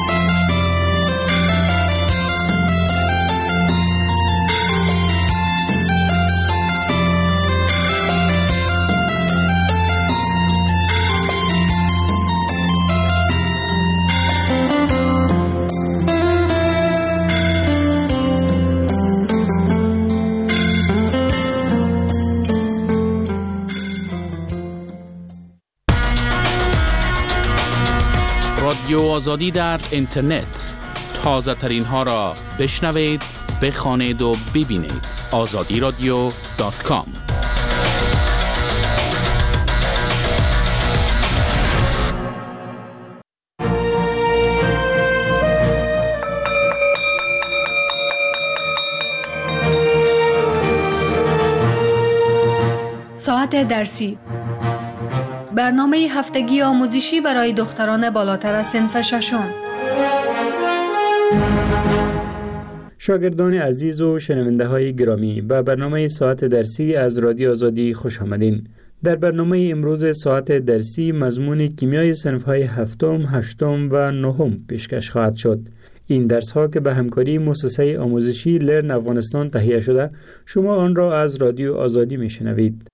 رادیو آزادی در اینترنت، تازه ترین ها را بشنوید، بخوانید و ببینید. آزادی رادیو دات کام. ساعت درسی، برنامه هفتگی آموزشی برای دختران بالاتر از صنف ششم. شاگردان عزیز و شنونده های گرامی، به برنامه ساعت درسی از رادیو آزادی خوش آمدین. در برنامه امروز ساعت درسی مضمون کیمیای صنف‌های هفتم، هشتم و نهم پیشکش خواهد شد. این درس‌ها که به همکاری مؤسسه آموزشی لرن افغانستان تهیه شده، شما آن را از رادیو آزادی میشنوید.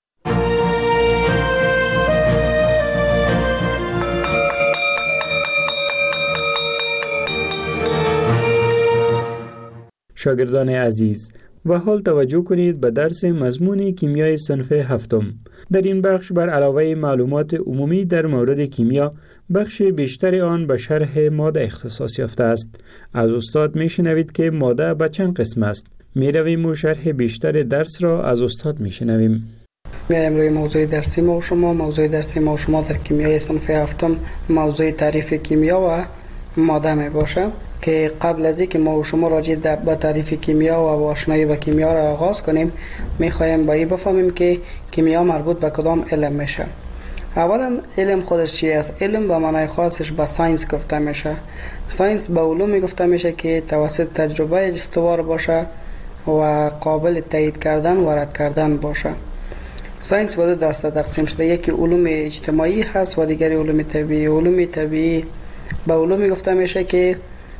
شاگردان عزیز، و حال توجه کنید به درس مضمون کیمیای صنف هفتم. در این بخش بر علاوه معلومات عمومی در مورد کیمیا، بخش بیشتر آن به شرح ماده اختصاص یافته است. از استاد میشنوید که ماده به چند قسم است. میرویم و شرح بیشتر درس را از استاد میشنویم. امروز موضوع درسی ما و شما موضوع درسی ما و شما در کیمیای صنف هفتم موضوع تعریف کیمیا و ماده می باشه که قبل از اینکه ما و شما راجع به تعریف کیمیا و آشنایی با کیمیا را آغاز کنیم، میخوایم با این بفهمیم که کیمیا مربوط به کدام علم میشه. اولا علم خودش چی است؟ علم به معنای خاصش به ساینس گفته میشه. ساینس به علومی گفته میشه که توسط تجربه استوار باشه و قابل تایید کردن و رد کردن باشه. ساینس به دو دسته تقسیم شده، یکی علوم اجتماعی هست و دیگری علوم طبیعی. علوم طبیعی به علومی گفته میشه که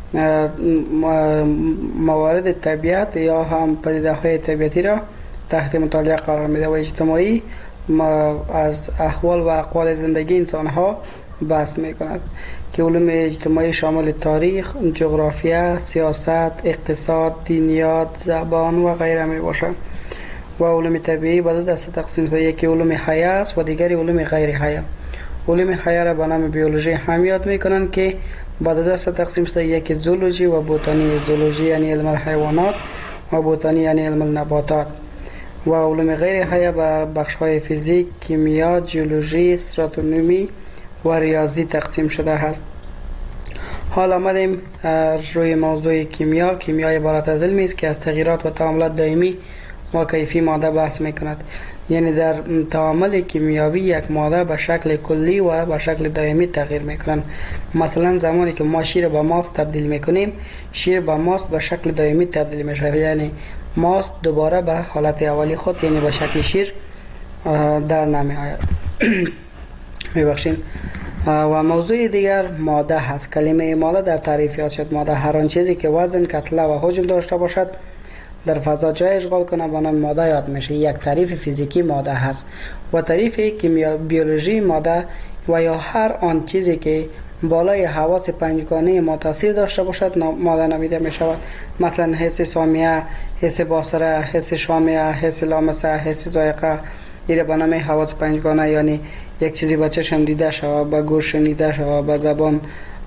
موارد طبیعت یا هم پدیده های طبیعتی را تحت مطالعه قرار میده و اجتماعی از احوال و اقوال زندگی انسان ها بحث میکند که علوم اجتماعی شامل تاریخ، جغرافیا، سیاست، اقتصاد، دینیات، زبان و غیره می باشه. و علوم طبیعی به دو دسته تقسیم شده، یکی علوم حیه است و دیگری علوم غیر حیه. علوم حیه را به نام بیولوژی هم یاد میکنن که به دو دسته تقسیم شده، یکی زولوژی و بوتانی. زولوژی یعنی علم الحیوانات و بوتانی یعنی علم النباتات. و علوم غیر حیه به بخش های فیزیک، کیمیا، جیولوژی، استراتونومی و ریاضی تقسیم شده است. حال آمدیم روی موضوع کیمیا. کیمیا عبارت از علمی است که از تغییرات و تعاملات دائمی و کیفی ماده بحث میکند. یعنی در تعامل کیمیاوی یک ماده به شکل کلی و به شکل دائمی تغییر میکنند. مثلا زمانی که ما شیر به ماست تبدیل میکنیم، شیر به ماست به شکل دائمی تبدیل میشه، یعنی ماست دوباره به حالت اولی خود یعنی به شکل شیر در نمی آید. میبخشین. و موضوع دیگر ماده هست. کلمه ماده در تعریف یاد شد. ماده هر آن چیزی که وزن، کتله و حجم داشته باشد در فضا جای اشغال کنه به نام ماده یاد میشه. یک تعریف فیزیکی ماده هست. و تعریف کیمیا بیولوژی ماده و یا هر آن چیزی که بالای حواس پنجگانه ما تاثیر داشته باشد ماده نامیده می شود. مثلا حس سامیه، حس باصره، حس شامعه، حس لامسه، حس ذائقه، این به نام حواس پنجگانه، یعنی یک چیزی با چشم دیده شود، با گوش شنیده شود، با زبان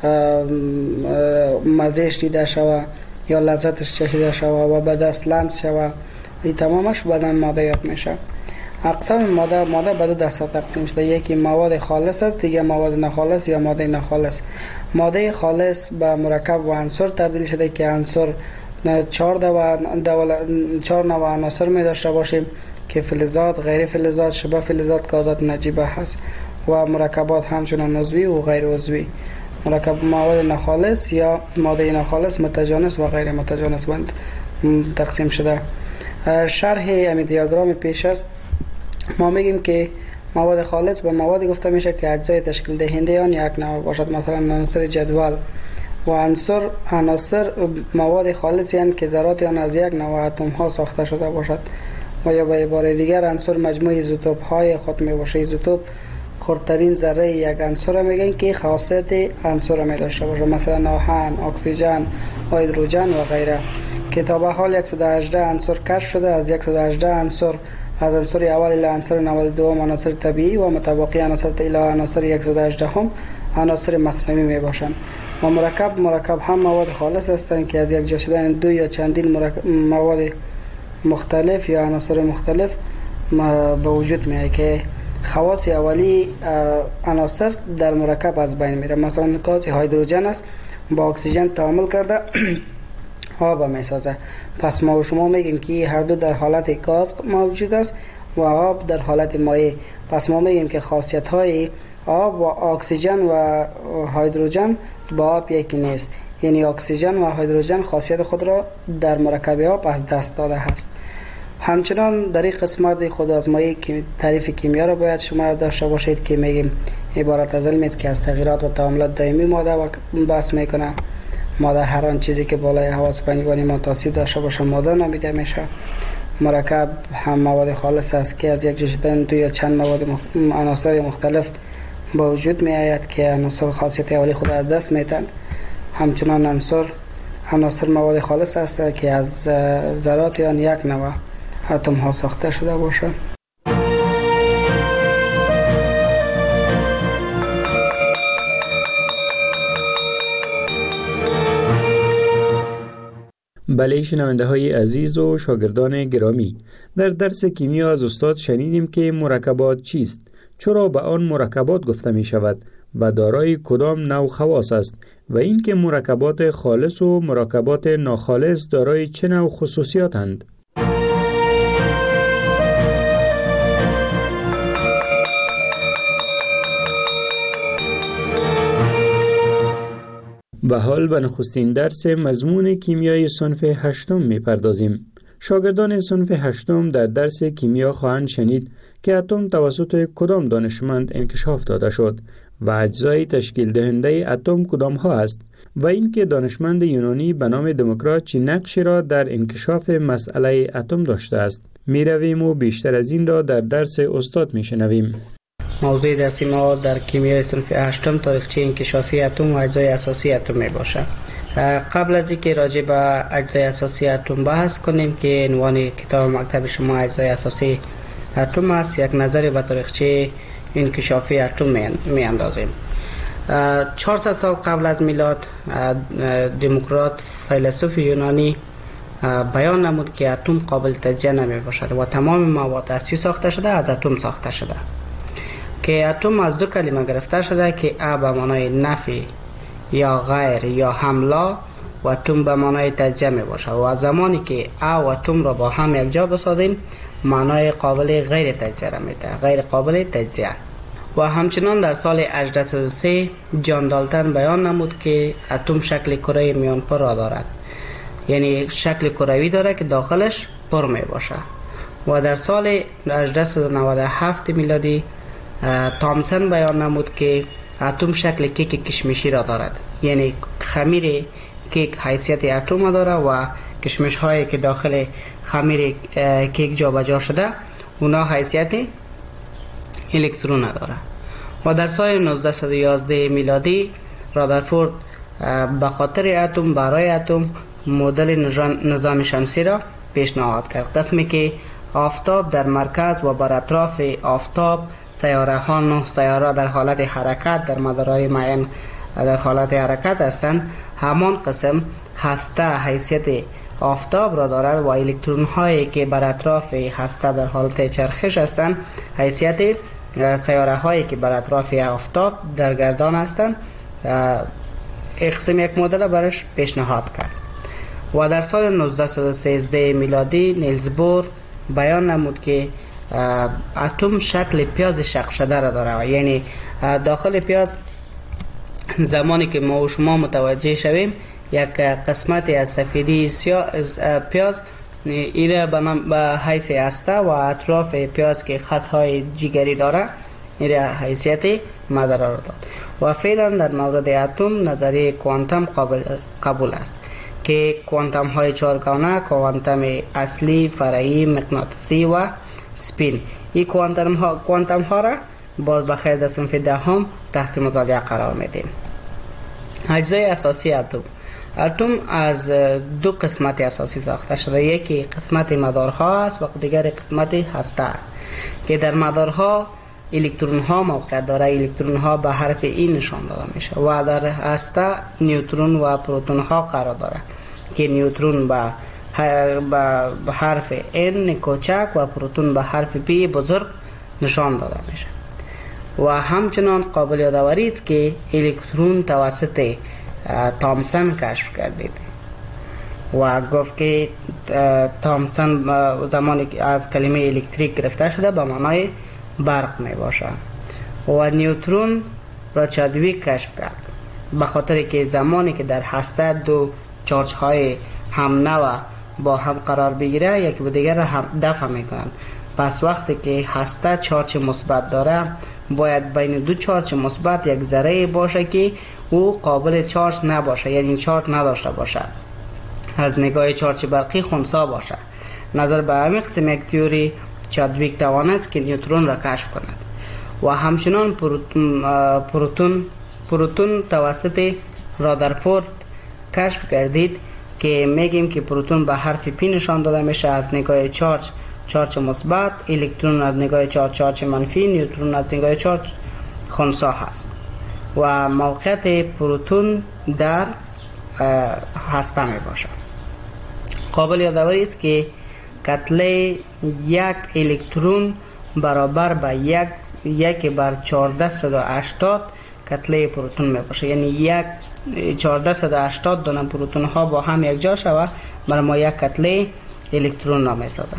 مزهش دیده شود یا لذتش چشیده شود و به دست لمس شود، این تمامش به نام ماده یاد میشه. اقسام ماده ماده به دو دسته تقسیم شده، یکی مواد خالص است، دیگه مواد ناخالص یا ماده ناخالص. ماده خالص به مرکب و عنصر تبدیل شده که عنصر چهار و چهار نوع عناصر می داشته باشیم که فلزات، غیر فلزات، شبه فلزات، گازات نجیبه هست و مرکبات همچنان عضوی و غیر عضوی. مرکب مواد ناخالص یا ماده ناخالص متجانس و غیر متجانس بند تقسیم شده. شرح امی دیاگرام پیش است. ما میگیم که مواد خالص به موادی گفته میشه که اجزای تشکیل دهنده آن یک نوع باشد، مثلا عناصر جدول. و عناصر عناصر مواد خالصی هستند که ذرات آن از یک نوع اتم ها ساخته شده باشد. و یا به عباره دیگر عنصر مجموعه ایزوتوپ های خود می باشه. ایزوتوپ خردترین ذره یک عنصر میگن که خاصیت عنصر می داشته باشه، مثلا آهن، اکسیژن، هیدروژن و غیره. که تا به حال صد و هجده عنصر کشف شده. از صد و هجده عنصر از عنصر اول الی عنصر نود و دو عناصر طبیعی و متبقی عناصر الی عناصر صد و هجده هم عناصر مصنوعی می باشند. و مرکب مرکب هم مواد خالص هستند که از یک جا شدن دو یا چندین مواد مختلف یا عناصر مختلف به وجود میاد که خواص اولی عناصر در مرکب از بین میره. مثلا گاز هیدروژن است، با اکسیژن تعامل کرده آب میسازه. پس ما و شما میگیم که هر دو در حالت گاز موجود است و آب در حالت مایع. پس ما میگیم که خاصیت های آب و اکسیژن و هیدروژن با آب یکی نیست، یعنی اکسیژن و هیدروژن خاصیت خود را در مرکب آب از دست داده است. همچنان در این قسمت خود آزمایی که تعریف کیمیا را باید شما یاد داشته باشید که میگیم عبارت از علمی است که از تغییرات و تعاملات دائمی ماده بحث میکنه. ماده هر آن چیزی که بالای حواس پنجگانه ما تاثیر داشته باشه ماده نامیده میشه. مرکب هم مواد خالص است که از یک جا شدن دو یا چند مواد مخ... عناصر مختلف با وجود می آید که عناصر خاصیت اولی خود از دست میتن. همچنان عناصر عناصر مواد خالص است که از ذرات آن یک نوع اتم ها ساخته شده باشه. بله شنونده های عزیز و شاگردان گرامی، در درس کیمیا از استاد شنیدیم که مرکبات چیست، چرا به آن مرکبات گفته می شود و دارای کدام نوع خواص است و اینکه مرکبات خالص و مرکبات ناخالص دارای چه نوع خصوصیاتند. و حال به نخستین درس مضمون کیمیای صنف هشتم می پردازیم. شاگردان صنف هشتم در درس کیمیا خواهند شنید که اتم توسط کدام دانشمند انکشاف داده شد و اجزای تشکیل دهنده اتم کدام ها است و اینکه دانشمند یونانی به نام دموکریت چه نقشی را در انکشاف مسئله اتم داشته است. می رویم و بیشتر از این را در درس استاد می شنویم. موضوع درسی ما در کیمیای صنف هشتم تاریخچه انکشافی اتم و اجزای اساسی اتم می باشد. قبل از اینکه راجع به اجزای اساسی اتم بحث کنیم که عنوان کتاب مکتب شما اجزای اساسی اتم است، یک نظر به تاریخچه انکشافی اتم می اندازیم. چهارصد سال قبل از میلاد دموکریت فیلسوف یونانی بیان نمود که اتم قابل تجزیه نمی باشد و تمام مواد اصلی ساخته شده از اتم ساخته شده، که اتم از دو کلمه گرفته شده که ا به معنای نفی یا غیر یا حمله و اتم به معنای تجزیه می باشد و زمانی که ا و اتم را با هم یک جا بسازیم معنای قابل غیر تجزیه را میده، غیر قابل تجزیه. و همچنان در سال هجده صد و سه جان دالتن بیان نمود که اتم شکل کره میانپر را دارد، یعنی شکل کروی داره که داخلش پر می باشه. و در سال هجده صد و نود و هفت میلادی تامسون بیان نمود که اتم شکل کیک کشمشی را دارد، یعنی خمیر کیک حیثیت اتم داره و کشمش هایی که داخل خمیر کیک جا بجا شده اونا حیثیت الکترون داره. و در سال نوزده صد و یازده میلادی رادرفورد به خاطر اتم برای اتم مدل نظام شمسی را پیشنهاد کرد، قسمی که آفتاب در مرکز و بر اطراف آفتاب سیاره ها نه سیاره در حالت حرکت در مدارهای معین در حالت حرکت هستند. همان قسم هسته حیثیت آفتاب را دارد و الکترون هایی که بر اطراف هسته در حالت چرخش هستند حیثیت سیاره هایی که بر اطراف آفتاب در گردان هستند. قسم یک مدل برش پیشنهاد کرد. و در سال نوزده صد و سیزده میلادی نیلز بور بیان نمود که اتم شکل پیاز شق شده را داره، یعنی داخل پیاز زمانی که ما و شما متوجه شویم یک قسمتی از سفیدی پیاز ایره به حیث هسته و اطراف پیاز که خطهای جگری داره ایره حیثیت مدار را داد. و فعلا در مورد اتم نظریه کوانتم قابل قبول است که کوانتم های چهارگانه، کوانتم اصلی، فرعی، مغناطیسی و سپین، این کوانتم ها کوانتم ها را باز بخیر در صنف دهم تحت مطالعه قرار میدیم. اجزای اساسی اتم. اتم از دو قسمت اساسی ساخته شده، یکی قسمت مدارها است و دیگر قسمت هسته است که در مدارها الکترون ها موقعیت داره. الکترون ها به حرف ای نشان داده میشه و در هسته نیوترون و پروتون ها قرار داره که نیوترون به به حرف ان کوچک و پروتون به حرف پی بزرگ نشان داده میشه. و همچنان قابل یادآوری است که الکترون توسط تامسون کشف گردید و گفت که تامسون زمانی که از کلمه الکتریک گرفته شده به معنای برق می باشه. و نیوترون را چادویک کشف کرد به خاطر که زمانی که در هسته دو چارج های هم نوع با هم قرار بگیره یکی به دیگر هم دفع میکنند. پس وقتی که هسته چارج مثبت داره باید بین دو چارج مثبت یک ذره باشه که او قابل چارج نباشه، یعنی چارج نداشته باشه، از نگاه چارج برقی خنثی باشه. نظر به همین قسم یک تئوری چادویک توانست که نیوترون را کشف کند و همچنان پروتون پروتون توسط رادرفورد کشف کردید که میگیم که پروتون به حرف پی نشان داده میشه، از نگاه چارج چارج مثبت، الکترون از نگاه چارج چارج منفی، نیوترون از نگاه چارج خنثی هست و موقعیت پروتون در هسته می باشد. قابل یادآوری است که کتله یک الکترون برابر به یک یک بر چهارده صد و هشتاد کتله پروتون می باشه، یعنی یک چهارده صد و هشتاد دانه پروتون ها با هم یک جا شوه برای ما یک کتله الکترون نام سازه.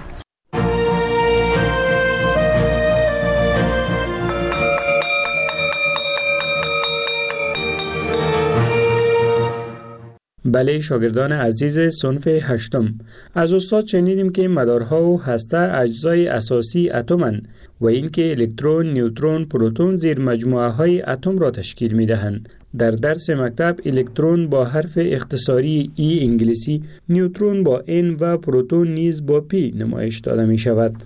بله شاگردان عزیز صنف هشتم، از استاد شنیدیم که مدارها و هسته اجزای اساسی اتم‌اند و اینکه الکترون، نیوترون، پروتون زیر مجموعه های اتم را تشکیل می دهند. در درس مکتب الکترون با حرف اختصاری ای انگلیسی، نیوترون با ان و پروتون نیز با پی نمایش داده می شود.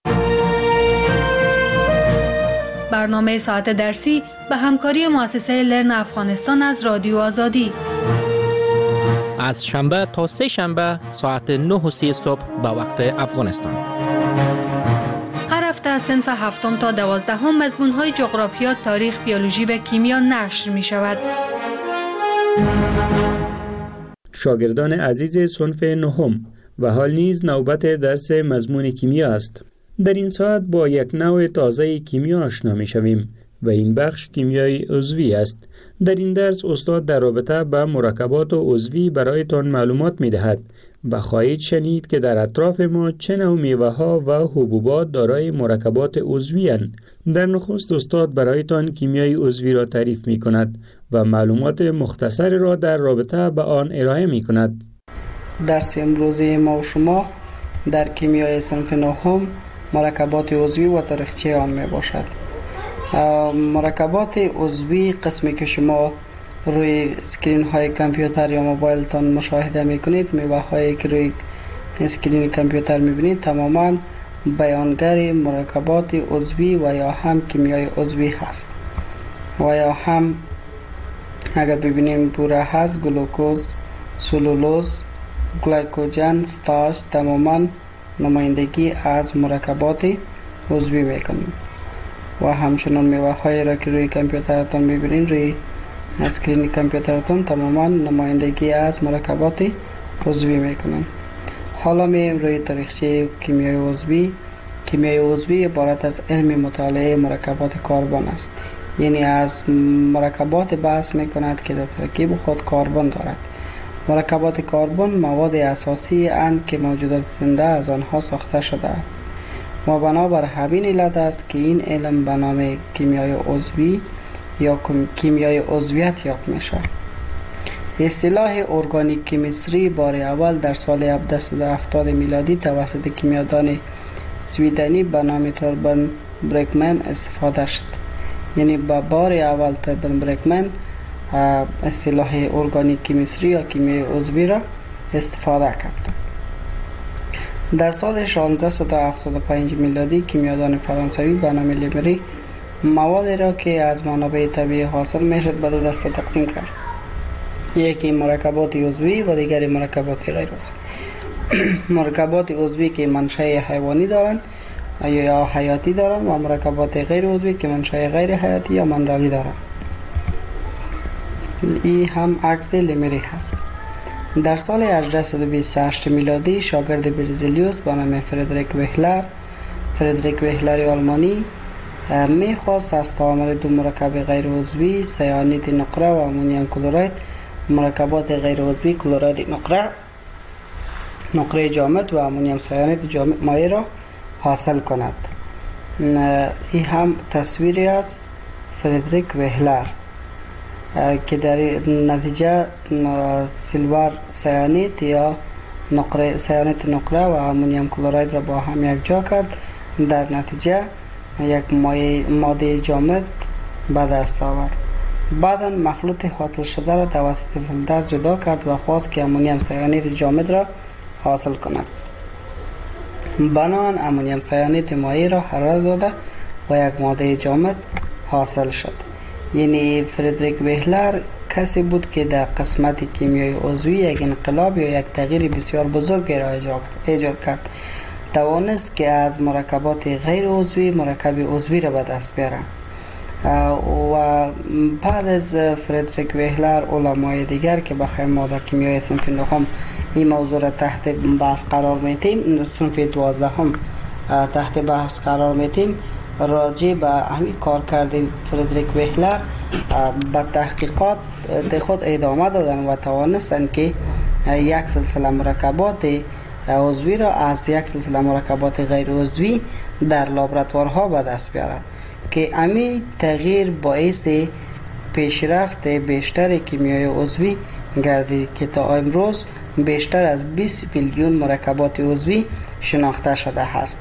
برنامه ساعت درسی به همکاری مؤسسه لرن افغانستان از رادیو آزادی. از شنبه تا سه شنبه ساعت نه و سی صبح به وقت افغانستان. هر هفته از صنف هفتم تا دوازدهم مضمون‌های جغرافیا، تاریخ، بیولوژی و کیمیا نشر می شود. شاگردان عزیز صنف نهم و حال نیز نوبت درس مضمون کیمیا است. در این ساعت با یک نوع تازه کیمیا آشنا می شویم و این بخش کیمیای عضوی است. در این درس استاد در رابطه با مرکبات عضوی برایتان معلومات می دهد و خواهید شنید که در اطراف ما چه نوع میوه ها و حبوبات دارای مرکبات عضوی اند. در نخست استاد برایتان کیمیای عضوی را تعریف می کند و معلومات مختصر را در رابطه با آن ارائه می کند. درس امروزی ما و شما در کیمیای صنف نهم مرکبات عضوی و تاریخچه آن می باشد. مرکبات عضوی قسمی که شما روی اسکرین های کامپیوتر یا موبایل تان مشاهده میکنید، میوه هایی که روی اسکرین کامپیوتر میبینید تماما بیانگر مرکبات عضوی و یا هم کیمیای عضوی هست و یا هم اگر ببینیم بوره هست، گلوکوز، سلولوز، گلیکوژن، استارچ تماما نمایندگی از مرکبات عضوی میکنیم و همچنان میوه هایی را که روی کامپیوترتان میبینید روی اسکرین کامپیوترتان تماما نمایندگی از مرکبات عضوی میکنند. حالا میایم روی تاریخچه کیمیای عضوی. کیمیای عضوی عبارت از علم مطالعه مرکبات کربن است، یعنی از مرکبات بحث میکند که در ترکیب خود کربن دارد. مرکبات کربن مواد اساسی اند که موجودات زنده از آنها ساخته شده است و بنابر همین علت است که این علم به نام کیمیای عضوی یا کیمیای عضویت یاد میشه. اصطلاح ارگانیک کیمیستری بار اول در سال هفتصد و هفتاد میلادی توسط کیمیادان سویدنی به نام توربن برکمن استفاده شد. یعنی با بار اول توربن برکمن اصطلاح ارگانیک کیمیستری یا کیمیای عضوی را استفاده کرد. در سال شانزده و هفتاد و پنج میلادی کیمیادان فرانسوی به نام لیمری موادی را که از منابع طبیعی حاصل میشد به دو دسته تقسیم کرد، یکی مرکبات عضوی و دیگری مرکبات غیر عضوی. مرکبات عضوی که منشأ حیوانی دارند یا حیاتی دارند و مرکبات غیر عضوی که منشأ غیر حیاتی یا منرلی دارند. این هم عکس لیمری هست. در سال هجده و بیست و هشت میلادی شاگرد برزیلیوس به نام فردریک وهلر فردریک وهلر آلمانی میخواست از تعامل دو مرکب غیر عضوی سیانید نقره و امونیم کلورید مرکبات غیر عضوی کلورید نقره نقره جامد و امونیم سیانید جامد مایع را حاصل کند. این هم تصویری از فردریک وهلر که در نتیجه سیلور سیانید یا نقره سیانید نقره و امونیوم کلراید را با هم یک جا کرد. در نتیجه یک ماده جامد به دست آورد. بعدا مخلوط حاصل شده را توسط فیلتر جدا کرد و خواست که امونیوم سیانید جامد را حاصل کند. بنابراین امونیوم سیانید مایع را حرارت داده و یک ماده جامد حاصل شد. یعنی فردریک وهلر کسی بود که در قسمت کیمیای عضوی یک انقلاب یا یک تغییر بسیار بزرگ را ایجاد کرد. توانست که از مرکبات غیر عضوی مرکب عضوی را به دست بیاره. و بعد از فردریک وهلر علمای دیگر که بخوایم ما در کیمیای صنف نهم این موضوع را تحت بحث قرار میتیم، صنف دوازدهم تحت بحث قرار میتیم، راجع به همین کار کرده فردریک وهلر به تحقیقات خود ادامه دادن و توانستن که یک سلسله مرکبات عضوی را از یک سلسله مرکبات غیر عضوی در لابراتوارها به دست بیارد که همین تغییر باعث پیشرفت بیشتر کیمیای عضوی گردید که تا امروز بیشتر از بیست میلیون مرکبات عضوی شناخته شده است.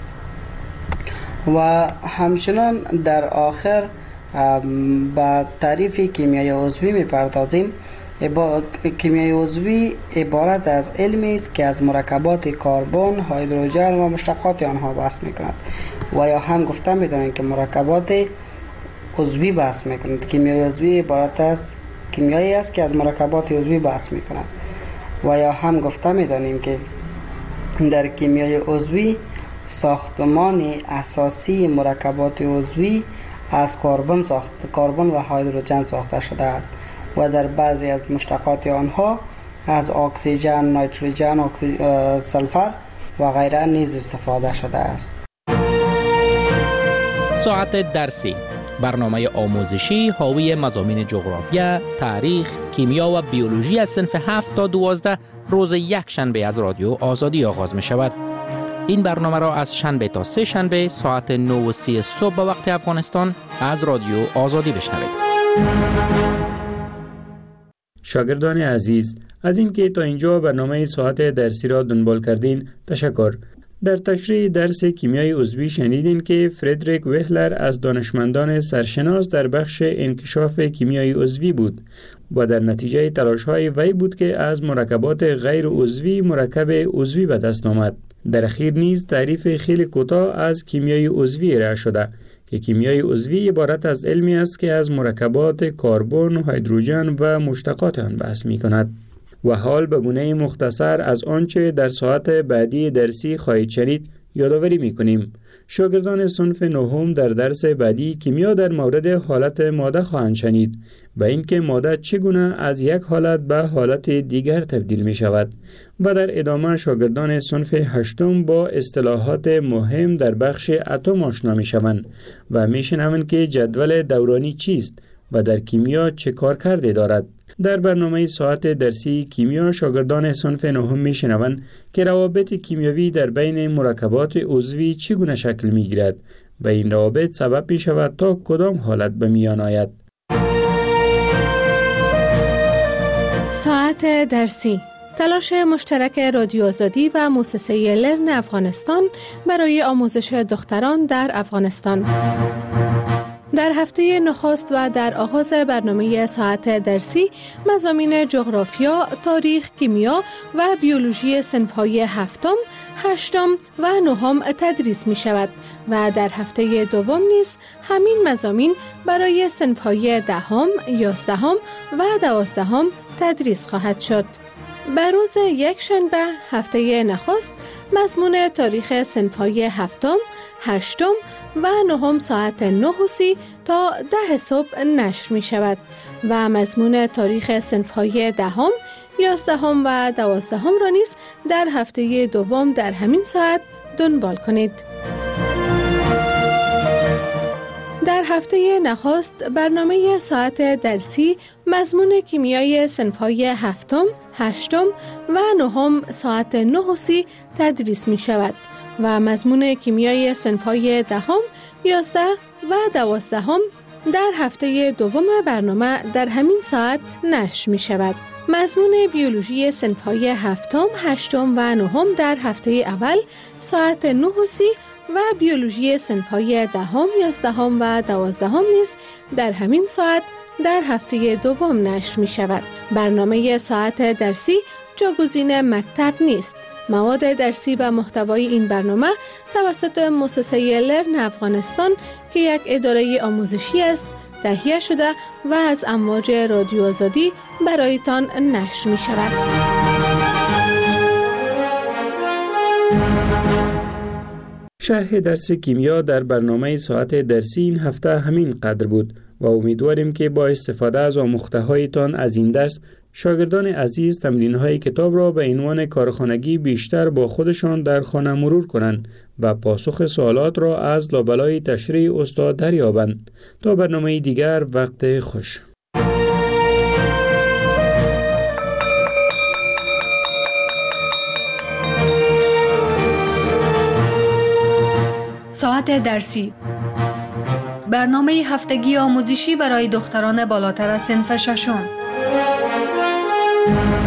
و همچنان در آخر با تعریف کیمیای عضوی میپردازیم. کیمیای عضوی عبارت از علمی است که از مرکبات کربن، هیدروژن و مشتقات آنها بحث میکند و یا هم گفته میدانیم که مرکبات عضوی بحث میکند. کیمیای عضوی عبارت از کیمیایی است که از مرکبات عضوی بحث میکند و یا هم گفته میدانیم که در کیمیای عضوی ساختمان اساسی مرکبات عضوی از کربن ساخت کربن و هیدروژن ساخته شده است و در بعضی از مشتقات آنها از اکسیژن، نیتروژن، اکسی... سلفر و غیره نیز استفاده شده است. ساعت درسی، برنامه آموزشی حاوی مضامین جغرافیا، تاریخ، کیمیا و بیولوژی از صنف هفت تا دوازده روز یک شنبه از رادیو آزادی آغاز می شود. این برنامه را از شنبه تا سه شنبه ساعت نه و سی صبح به وقت افغانستان از رادیو آزادی بشنوید. شاگردان عزیز، از اینکه تا اینجا برنامه ساعت درسی را دنبال کردین تشکر. در تشریح درس کیمیای عضوی شنیدین که فردریک وهلر از دانشمندان سرشناس در بخش انکشاف کیمیای عضوی بود و در نتیجه تلاش‌های وی بود که از مرکبات غیر عضوی مرکب عضوی به دست آمد. در اخیر نیز تعریف خیلی کوتاه از کیمیای عضوی ارائه شده که کیمیای عضوی عبارت از علمی است که از مرکبات کربن، هیدروژن و مشتقات آن بحث می‌کند. و حال به گونه مختصر از آنچه در ساعت بعدی درسی خواهید شنید یادآوری می‌کنیم. شاگردان صنف نهم در درس بعدی کیمیا در مورد حالت ماده خواهند شنید و اینکه ماده چگونه از یک حالت به حالت دیگر تبدیل می شود و در ادامه شاگردان صنف هشتم با اصطلاحات مهم در بخش اتم آشنا می شوند و می شنوند که جدول دورانی چیست و در کیمیا چه کار کرده دارد. در برنامه ساعت درسی کیمیا شاگردان صنف نهم می شنوند که روابط کیمیاوی در بین مرکبات عضوی چگونه شکل می گیرد و این روابط سبب می شود تا کدام حالت به میان آید. ساعت درسی، تلاش مشترک رادیو آزادی و مؤسسه لرن افغانستان برای آموزش دختران در افغانستان. در هفته نخست و در آغاز برنامه ساعت درسی مضامین جغرافیا، تاریخ، کیمیا و بیولوژی صنف‌های هفتم، هشتم و نهم تدریس می شود و در هفته دوم نیز همین مضامین برای صنف‌های دهم، یازدهم و دوازدهم تدریس خواهد شد. به روز یک شنبه هفته نخست مضمون تاریخ صنف‌های هفتم، هشتم و نهم ساعت نه و سی تا ده صبح نشر می شود و مضمون تاریخ صنف‌های دهم، یازدهم و دوازدهم را نیز در هفته دوم در همین ساعت دنبال کنید. در هفته نخست برنامه ساعت درسی مضمون کیمیای صنف‌های هفتم، هشتم و نهم ساعت نه و سی تدریس می شود و مضمون کیمیای صنف‌های دهم، یازده و دوازدهم در هفته دوم برنامه در همین ساعت نشر می شود. مضمون بیولوژی صنف‌های هفتم، هشتم و نهم در هفته اول ساعت نه و سی و بیولوژی صنف‌های دهم، یازدهم و دوازدهم نیز در همین ساعت در هفته دوم نشر می شود. برنامه ساعت درسی جاگزین مکتب نیست. مواد درسی و محتوای این برنامه توسط مؤسسه لرن افغانستان که یک اداره آموزشی است تهیه شده و از امواج رادیو آزادی برایتان نشر می شود. شرح درس کیمیا در برنامه ساعت درسی این هفته همین قدر بود و امیدواریم که با استفاده از آموخته هایتان از این درس شاگردان عزیز تمرین های کتاب را به عنوان کارخانگی بیشتر با خودشان در خانه مرور کنند و پاسخ سوالات را از لابلای تشریح استاد دریابند. تا برنامه دیگر، وقت خوش. ساعت درسی، برنامه هفتگی آموزشی برای دختران بالاتر از صنف ششم.